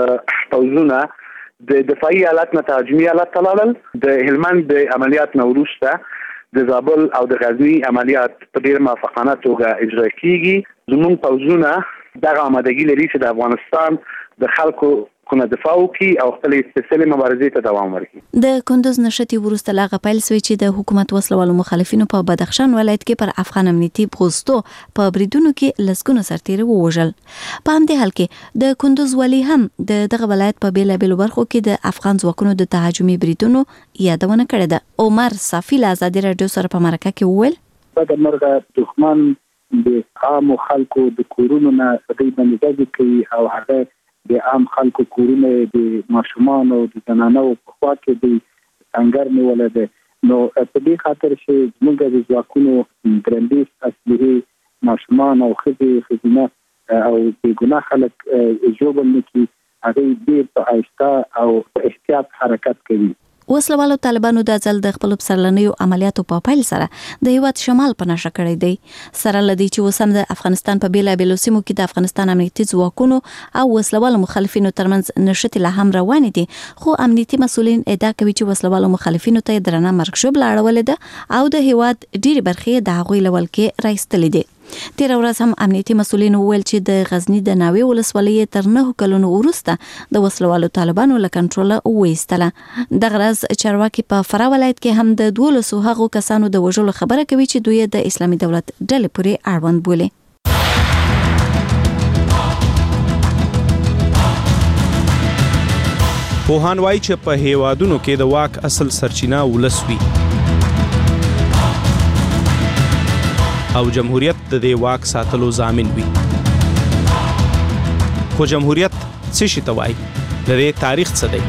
H: پوځونه د دفاعي حالت نه تهاجمي حالت ته لاړل. د هلمند د عملیات نه وروسته د زابل او د غزنی عملیات په ډېر موافقانه توګه اجرا کیږي. زموږ پوځونه دغه آمادګي لري چې د افغانستان د خلکو خونه دفاع وکړي او خپل سپیشلي مبارزې ته دوام ورکړي.
W: د کندوز نشتی وروسته لاغه پیل سوي چې د حکومت وسلوالو مخالفینو په بدخشان ولایت کې پر افغان امنیتي پوسټو په بریدونو کې لسګونه سرتیري ووژل. په همدې حال کې د کندوز والی هم د دغه ولایت په بیلابیلو برخو کې د افغان ځواکونو د تهاجمي بریدونو یادونه کړې ده. عمر صافی له ازادي رادیو سره په مرکه کې وویل
Q: د مرګ دښمن د عام خلکو د کورونو نه د باندې کوي او هغه د عام خلکو کورونه د ماشومان او د زنانو په خوا کې د څنګه نیولې ده. نو په دې خاطر چې موږ د ځواکونو ګرندیس اصلي ماشومان او خځې خځینه او د ګناه خلک جوړول نکي هغه دې په آیسته او احتیاط حرکت کوي.
W: وسلوالو طالبانو د ځل د خپل سرلنیو عملیاتو په پایل سره د هیواد شمال په نشه کړی دی. سره لدی چې وسم د افغانستان په بیلابیلو سیمو کې د افغانستان امنیتي ځواکونو او وسلوالو مخالفینو ترمنځ نشټي لا هم روان دي. خو امنیتي مسولین ادعا کوي چې وسلوالو مخالفینو ته درنه مرګشوب لاړول ده او د هیواد ډېری برخې د هغوی لول کې راځتل دي. تیر ورځ هم امنیتي مسولین ویل چې د غزنی د ناوې ولسوالۍ تر نهو کلونو وروسته د وسلوالو طالبانو له کنټروله وایستله. دغه ورځ چارواکي په فراه ولایت کې هم د دولسو هغو کسانو د وژلو خبره کوي چې دوی د اسلامي دولت ډلې پورې اړوند بولي.
I: پوهان وایي چې په هیوادونو کې د واک اصل سرچینه ولس وي او جمهوریت د دې واک ساتلو ضامن وي. خو جمهوریت څه شي ته وایي؟ د دې تاریخ څه دی؟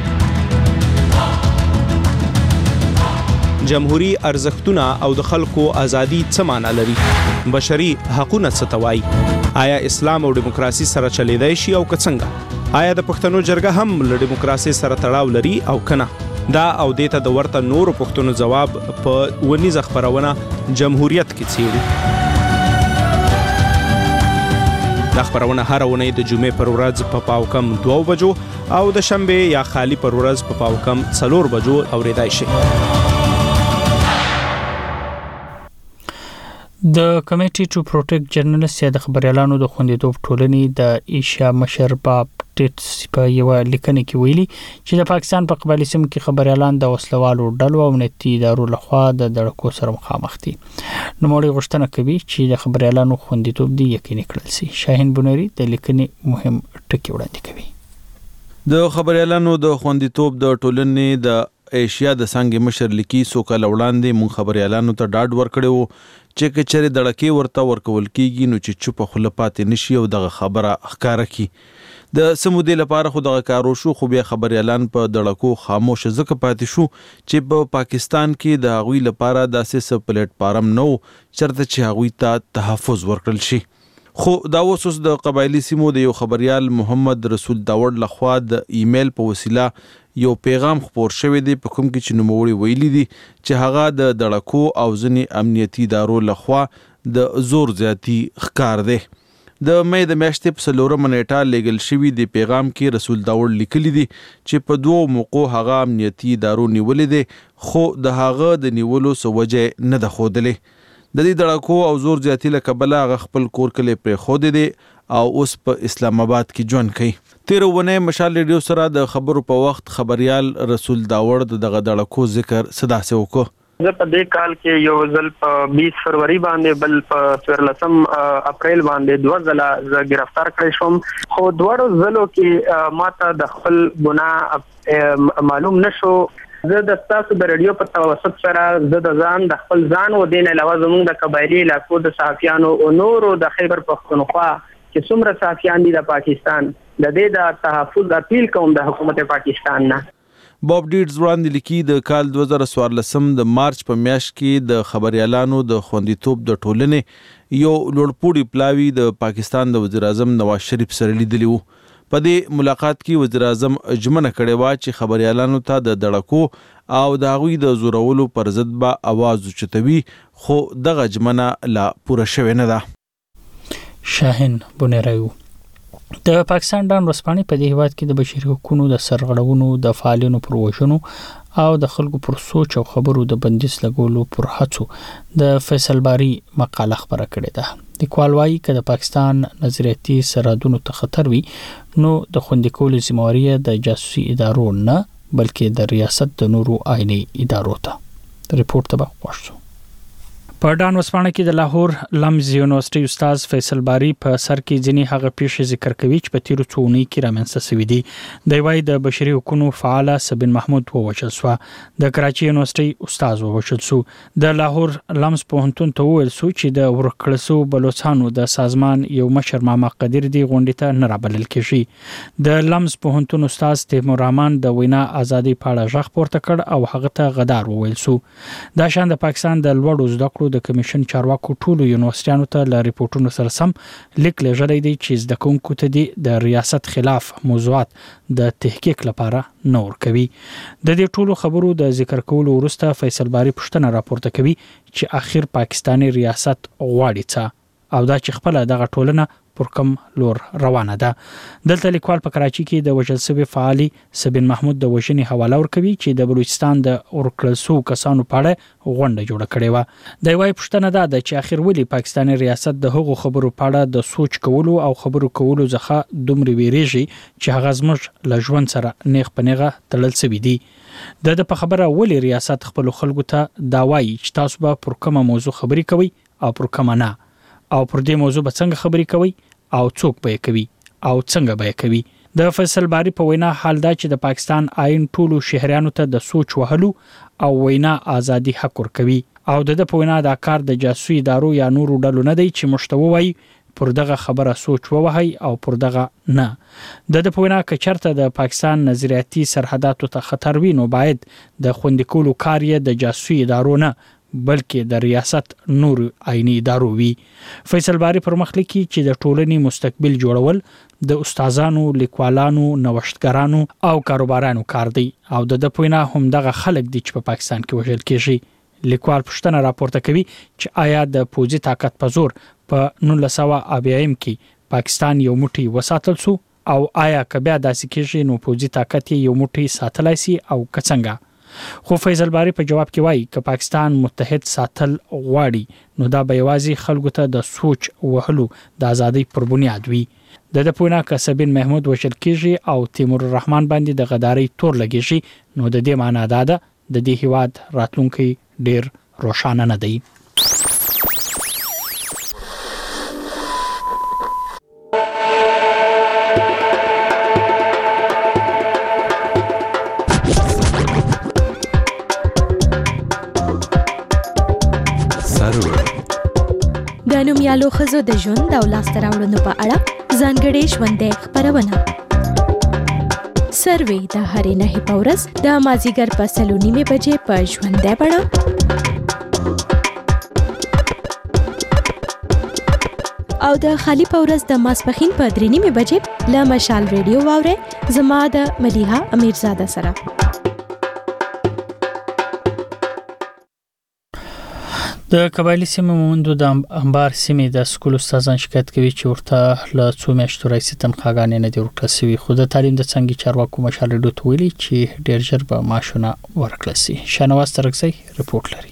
I: جمهوری ارزښتونه او د خلکو ازادي څه معنی لري؟ بشري حقوقونه څه ته وایي؟ آیا اسلام او دیموکراسي سره چلیدای شي او که څنګه؟ آیا د پښتنو جرګه هم له دیموکراسي سره تړاو لري او کنه؟ دا او دیته د ورته نورو پښتنو جواب په ونیزه خبرونه جمهوریت کې څیړي. دا خبرونه هر اونۍ د جمعې پر ورځ په پاوکم دوه بجو او د شنبه یا خالی پر ورځ په پاوکم څلور بجو اوریدای شي.
A: د کمیټي ټو پروټیکټ جرنالست یا د خبريالانو د خوندیتوب ټولنې د ایشیا مشر باب ټیټس په یو لیکنه کې ویلي چې د پاکستان په قبالي سیمو کې خبريالان د وسلوالو ډلو او امنیتي ادارو لخوا د دړکو سره مخامخ دي. نو موږ غوښتنه کوي چې د خبريالانو خوندیتوب دی یقیني کړل شي. شاهین بنوري د لیکنې مهم ټکي وړاندې کوي.
L: د خبريالانو د خوندیتوب د ټولنې د ایشیا د څنګه مشر لیکي سو کال وړاندې مون خبريالانو ته ډاډ ورکړو چې کچره دړکې ورته ورکول کیږي نو چې چوپ خله پاتې نشي او دغه خبره ښکارا کی د سمودې لپاره خو دغه کارو شو خو بیا خبريالان په دړکو خاموش ځکه پاتې شو چې په پاکستان کې د هغوی لپاره داسې څه پلیټ فارم نو چرته چې هغوی ته تحفظ ورکړل شي خو دا اوس د قبایلی سیمو د یو خبريال محمد رسول داوود لخوا د ایمیل په وسیله یو پیغام خپور شوی دی په کوم کې چې نوموړي ویلي دي چې هغه د دړکو او ځنې امنیتي ادارو لخوا د زور زیاتی ښکار دی د مې د میاشتې په څلورمه نیټه لیږل شوی دی پیغام کې رسول داوود لیکلی دی چې په دوو موقعو هغه امنیتي ادارو نیولې دي خو د هغه د نیولو څه وجه نه ده ښودلې د دې دړکو او زور زیاتی له کبله هغه خپل کور کلی پرېښودی دی او اوس په اسلام آباد کې ژوند کوي تیر ونه مشال ریډیو سره د خبرو په وخت خبريال رسول داوود دغه دړکو ذکر صدا سه وکړو
G: زه په دې کال کې یو ځل په بیس فروری باندې بل په څوارلسم اپریل باندې دوه ځله زه گرفتار کړی شوم خو دوه ځلو کې ماته د خپل ګناه معلوم نشو زه د تاسو د ریډیو په توسط سره زه د ځان د خپل ځان و دین علاوه زموږ د قبایلی علاقو د صحافیانو او نورو د خیبر پختونخوا چې څومره صحافیان دي د پاکستان د دې د تحفظ اپیل کوم د حکومت پاکستان نه
L: باب ډیټز وړاندې لیکي د کال دوه زره څوارلسم د مارچ په میاشت کې د خبريالانو د خوندیتوب د ټولنې یو لوړپوړي پلاوی د پاکستان د وزیر اعظم نواز شریف سره لیدلی وو په دې ملاقات کې وزیر اعظم ژمنه کړې و چې خبريالانو ته د دړکو او د هغوی د زورولو پر ضد به आवाज اوچتوي خو دغه ژمنه لا پوره شوې نه ده
A: شاهین بونیرایو د پاکستان ډان ورسپانې په دې هیواد کې د بشري حقوقو د سرغړونو د فعالینو پر وژنو او د خلکو پر سوچ او خبرو د بندیز لګولو پر هڅو د فیصل باری مقاله خبره کړې ده لیکوال وايي چې د پاکستان نظریاتي سرحدونو ته خطر وي نو د خوندي کولو ذمہواری د جاسوسي ادارو نه بلکې د ریاست د نورو آئینی ادارو ته ریپورت ته وښو په ډان وسپانه کې د لاهور لمز یونیورسيټي استاد فیصل باری په سر کې ځینی هغه پیښې ذکر کوي چې په تیرو څو اونۍ کې رامنځته شوې دي د وای د بشري حقوقو فعال سبین محمود ووچل سو د کراچي یونیورسيټي استاد ووچل سو د لاهور لمز پوهنتون ته ویل سو چې د ورکړسو بلوچستانو د سازمان یو مشر ماما قدیر دی غونډه ته نه رابلل کیږي د لمز پوهنتون استاد تیمور رحمان د وینا ازادي په اړه ژغ پورته کړ او هغه ته غدار وویل سو دا شان د پاکستان د لوړو زده کړو د کمیشن چارواکو ټولو یونیورسيټانو ته ل ریپورتونو سره سم لیک لږلې دي چې زده کوونکو ته د ریاست خلاف موضوعات د تحقیق لپاره نور کوي د دې ټولو خبرو د ذکر کولو وروسته فیصل باری پښتنه راپورته کوي چې اخر پاکستاني ریاست غواړي څه او دا چې خپل دغه ټولنه پر کوم لور روانه ده دلته لیکوال په کراچي کې د وژل شوی فعالي سبین محمود د وژنې حواله ورکوي چې د بلوچستان د اورکلسو کسانو په اړه غونډه جوړه کړې و د وای پښتنه ده چې اخر ولي پاکستاني ریاست د هغو خبرو په اړه د سوچ کولو او خبرو کولو ځخه دومره ویریږي چې هغه زموږ له ژوند سره نیغ پنیغه تړل شوی دی د د په خبره ولي ریاست خپل خلکو ته دا وایي چې تاسو به پر کومه موضوع خبري کوي او پر کومه نه او پر دې موضوع به څنګه خبري کوي او څوک به کوي او څنګه به کوي د فیصل باری په وینا حال دا چې د پاکستان آئین ټولو شهريانو ته د سوچ وهلو او وینا ازادي حق ورکوي او د په وینا دا کار د جاسوسي ادارو یا نورو ډلو نه دی چې مشتوي پر دغه خبره سوچ ووهي او پر دغه نه د په وینا ک چرته د پاکستان نظریاتي سرحداتو ته خطر وي نو باید د خوندي کولو کار یې د جاسوسي ادارو نه بلکې د ریاست نور آئینی ادارو وی فیصل باری پر مخ لیکي چې د ټولنې مستقبل جوړول د استادانو لیکوالانو نوښتګرانو او کاروبارانو کار دی او د پوینا هم دغه خلک دي چې په پاکستان کې وژل کیږي لیکوال پښتنه راپورته کوي چې آیا د پوځي طاقت په زور په نولس سوه اویایم کې پاکستان یو موټی وساتل سو او آیا کبه داسې کیږي نو پوځي طاقت یو موټی ساتلای سي او کڅنګه خو فیصل باری په جواب کې وایي چې پاکستان متحد ساتل غواړي نو دا به یوازې خلکو ته د سوچ وهلو د ازادۍ پر بنیاد وي د د پوینا کسبین محمود وشل کیږي او تیمور الرحمن باندې د غداري تور لګیږي نو د دې معنی دا ده د دې هیواد راتلونکي ډیر روښانه نه دی
J: د نومیالو ښځو د ژوند او لاسته راوړنو په اړه ځانګړې ژوندۍ خپرونه. سروې د هرې نهې په ورځ د مازدیګر په سلو نیمې بجې په ژوندۍ بڼه او د خالی په ورځ د ماسپښین په درې نیمې بجې له مشال ریډیو واورئ زما د ملیحه امیرزاده سره.
A: د قبایلی سیمې مومندو د انبار سیمې د سکول استادان شکایت کوي چې ورته له څو میاشتو راهیسې تنخواګانې نه دي ورکړل شوي، خو د تعلیم د څانګې چارواکو مشال ریډیو ته ویلي چې ډېر ژر به معاشونه ورکړل شي. شاهنواز ترکزی رپورټ لري.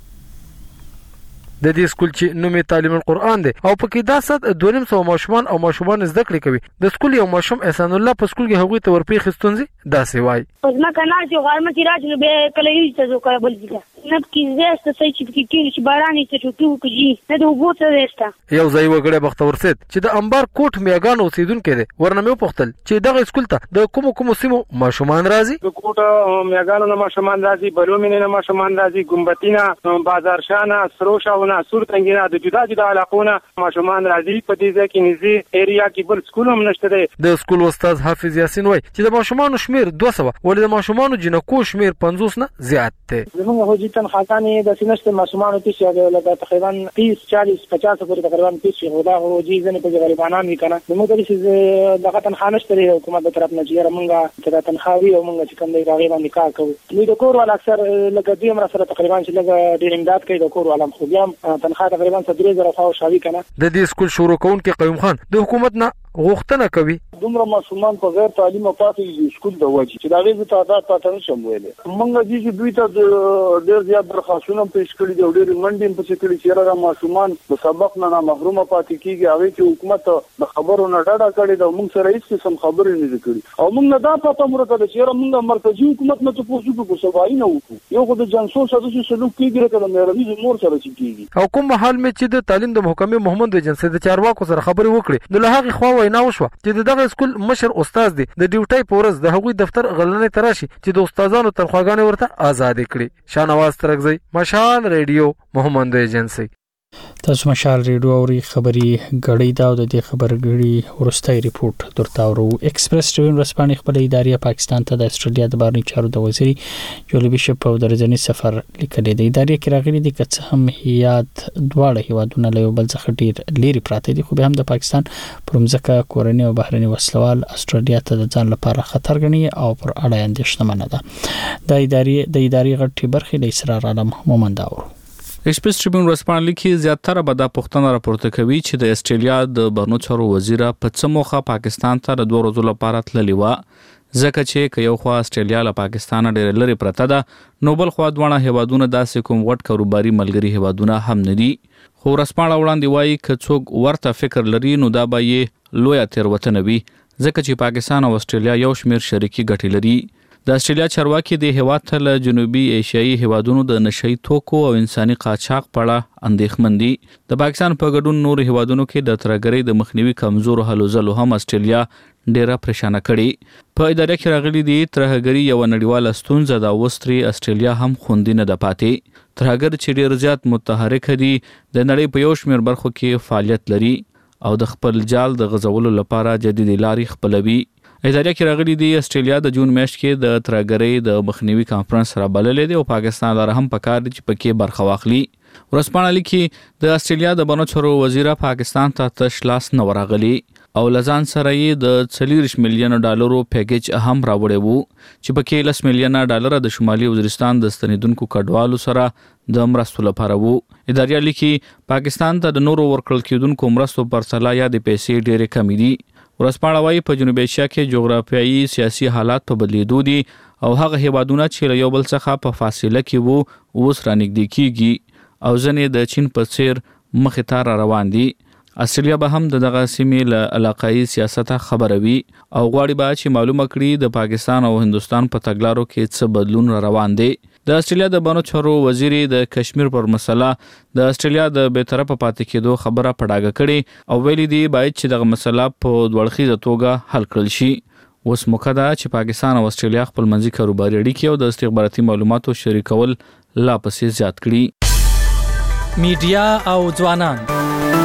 K: د دې سکول چې نوم یې تعلیم القرآن دی او پکې دا صد دونیم سو ماشومان او ماشومان زده کړې کوي. د سکول یو ماشوم احسان الله په سکول کې هغوی ته ورپې خستونځي داسې وایي.
M: پس ما کنه چې غرمه چې راځي نو به کله یې ته زو کوي بل ځای نه کې زیاست څه چې کې کې چې باران یې ته ټوټو کوي نه د وبو ته وستا
K: یو ځای وګړي بختور سید چې د انبار کوټ میاګان اوسیدونکو دی ورنه مې پوښتل چې دغه سکول ته د کوم کوم سیمو ماشومان راځي.
X: د کوټ میاګانو نه ماشومان راځي، بلومینه نه ماشومان راځي، ګمبتینا، بازار شانه، سروشاونه، سورتنګینا د جدا جدا علاقونه ماشومان راځي. په دې ځای کې نږدې ایریا کې بل سکول هم نشته دی.
K: د سکول استاد حافظ یاسین وایي چې د ماشومان شمیر دوه سوه ولې د ماشومان جنکو شمیر پنځوس نه زیات دی.
X: زموږ هوجي تنخواګانې د سینشت ماشومان ته چې لکه تقریبا تیس چالیس پچاس پورې تقریبا پیس شي. دا هوجي ځنه په غریبانان وی کنه زموږ د چې دغه تنخوا نشته دی حکومت د طرف نه چې موږ چې تنخواوي او موږ چې کوم دی راغی باندې کار کوو. نو د کور ول اکثر لکه دوی امر سره تقریبا چې لکه ډیر امداد کوي د کور ولم خو بیا تنخوا تقریبا درې زره خو شاوي کنه.
K: د دې سکول شروع کونکي قیوم خان د حکومت نه غوښتنه کوي
R: دومره ماشومان په غیر تعلیم او پاتې سکول د وجه چې دا غوښتنه تعداد پاتې نشم ویلې. موږ دې چې دوی ته ډېر زیات درخواستونه پیښ کړي دي او ډېر منډې په څیر کړي چې را ماشومان د سبق نه محرومه پاتې کیږي. هغه چې حکومت د خبرو نه ډډه کړي دا موږ سره هیڅ قسم خبرې نه کړي او موږ نه دا پته مرته چې را موږ مرکزی حکومت نه ته پوښتنه کوو سوای نه وکړو. یو خو د جنسو سره چې سلوک کیږي کله مېروي زمور سره چې کیږي
K: او کوم حال مې چې د تعلیم د محکمې محمد جنسي د چارواکو سره خبرې وکړي د لهغه خو وینا وشو چې دغه سکول مشر استاد دی د ډیوټي پورز د هغوی دفتر غلنې تراشي چې د استادانو تنخواګانې ورته آزاد کړي. شاهنواز ترکزی مشال ریډیو محمد ایجنسی.
A: تاسو مشال ریډیو اوري خبري غړې دا د دې خبرګړي ورستۍ ریپورت درته اورو. ایکسپریس ټریبیون رسپانې خپل ادارې پاکستان ته د استرالیا د بهرنی چارو د وزیر جولي بیشپ په درځنی سفر لیکلې دی. ادارې کې راغلي دي که څه هم هیات دواړه هیوادونه له بل څخه ډیر لري پراته دي خو به هم د پاکستان پر مځکه کورنۍ او بهرنی وسلوال استرالیا ته د ځان لپاره خطر ګڼي او پر اړه اندېښنه نه ده. د ادارې د ادارې غټي برخې له اسرار عالم مومند اورو.
B: ایکسپریس ټریبیون رسپانلی کې زیاتره به دا پوښتنه راپورته کوي چې د استرالیا د بهرنیو چارو وزیر په څه موخه پاکستان ته د دوه ورځو لپاره تللی و ځکه چې که یو خوا استرالیا له پاکستان ډېر لري پرته ده نو بل خوا دواړه هیوادونه داسې کوم وټ کاروباري ملګري هیوادونه هم نه دي. خو رسپانله وړاندې وایي که څوک ورته فکر لري نو دا به یې لویه تېروتنه وي ځکه چې پاکستان او استرالیا یو شمېر شریکي ګټې لري. د استرالیا چارواکي د هیواد ته له جنوبي ایشیایي هیوادونو د نشئی توکو او انساني قاچاق په اړه اندېښمن دي. د پاکستان په ګډون نور هیوادونو کې د ترهګرۍ د مخنیوي کمزورو هلو ځلو هم استرالیا ډیره پریشانه کړي. په اداره کې راغلي دي ترهګري یو نړیواله ستونزه ده او استري استرالیا هم خوندي نه ده پاتې. ترهګر چې ډیر زیات متحرک دي د نړۍ په یو شمېر برخو کې فعالیت لري او د خپل جال د غځولو لپاره جدي لارې خپلوي. اداره کې راغلي دي استرالیا د جون میاشت کې د ترهګرۍ د مخنیوي کانفرنس را بللې دی او پاکستان لپاره هم پکار دي چې پکې برخه واخلي. ورسپانه لیکي د استرالیا د بهرنیو چارو وزیر پاکستان ته تش لاس نه ورغلی او لزان سره یې د څلوېښت میلیون ډالرو پیکیج هم راوړی وو چې پکې لس میلیون ډالر د شمالي وزیرستان د ستنیدونکو کډوالو سره د مرستو لپاره وو. اداره لیکي پاکستان ته د نورو ورکړل کېدونکو مرستو پرسله یا د پیسې ډېرې کمې دي. ورسپانه وايي په جنوبي ایشیا کې جغرافیایي سیاسي حالات په بدلیدو دي او هغه هیوادونه چې له یو بل څخه په فاصله کې وو اوس رانږدې کیږي او ځنې د چین په څیر مخې ته را روان دي. استرالیا به هم دغه سیمې له علاقايي سیاست خبره وي او غواړي به چې معلومه کړي د پاکستان او هندستان په تګلارو کې څه بدلون را روان دی. د استرالیا د بهرنیو چارو وزیر د کشمیر پر مسله د استرالیا د بی‌طرفه پاتې کېدو خبره پډاګه کړي او ویلي دی باید چې دغه مسله په دوړخیزه توګه حل کړل شي. اوس موقع ده چې پاکستان او استرالیا خپل منځي کاروباري اړیکې او د استخباراتي معلوماتو شریکول لا پسې زیات کړي.
A: میډیا او ځوانان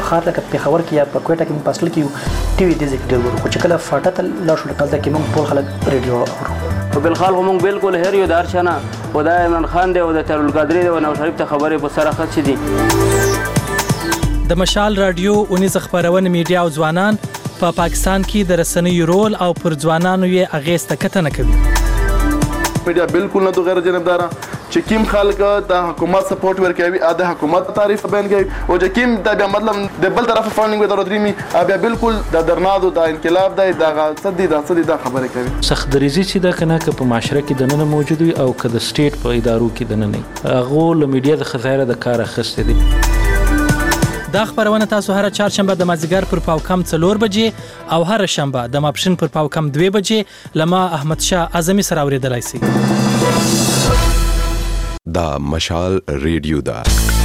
E: خار لکه پیښور کې یا په کوټه کې په اصل کې ټي وي د ذکر ورو خو چې کله فاټه ته لا شو لکه کې موږ ټول خلک ریډیو اورو
N: په بل خال موږ بالکل هر یو دار شنه خدای عمران خان دی او د ترول قادری دی او نو شریف ته خبرې په سره خط دي.
A: د مشال رادیو اونیز خبرونه میډیا او ځوانان په پا پاکستان کې د رسنیو رول او پر ځوانانو یې اغیزه کتنه کوي.
O: میډیا بالکل نه د غیر جانبدار چې کیم خلک د حکومت سپورټ ورکوي ا د حکومت تعریف بیان کوي او چې کیم د بیا مطلب د بل طرف فاندینګ ودر درېمي بیا بالکل د درنادو د انقلاب د دغه صدې د صدې د خبره کوي.
P: سخت دریزي چې دا کنه که په معاشره کې د نن موجود وي او که د سټیټ په ادارو کې د نن نه هغه له میډیا د خزایره د کار اخیستې دي.
A: دا خبرونه تاسو هر چهارشنبه د مازیګر پر پاو کم څلور بجې او هر شنبه د ماپښین پر پاو کم دوه بجې لما احمد شاه اعظمي سره اوریدلای شئ.
Y: دا مشال ریډیو دا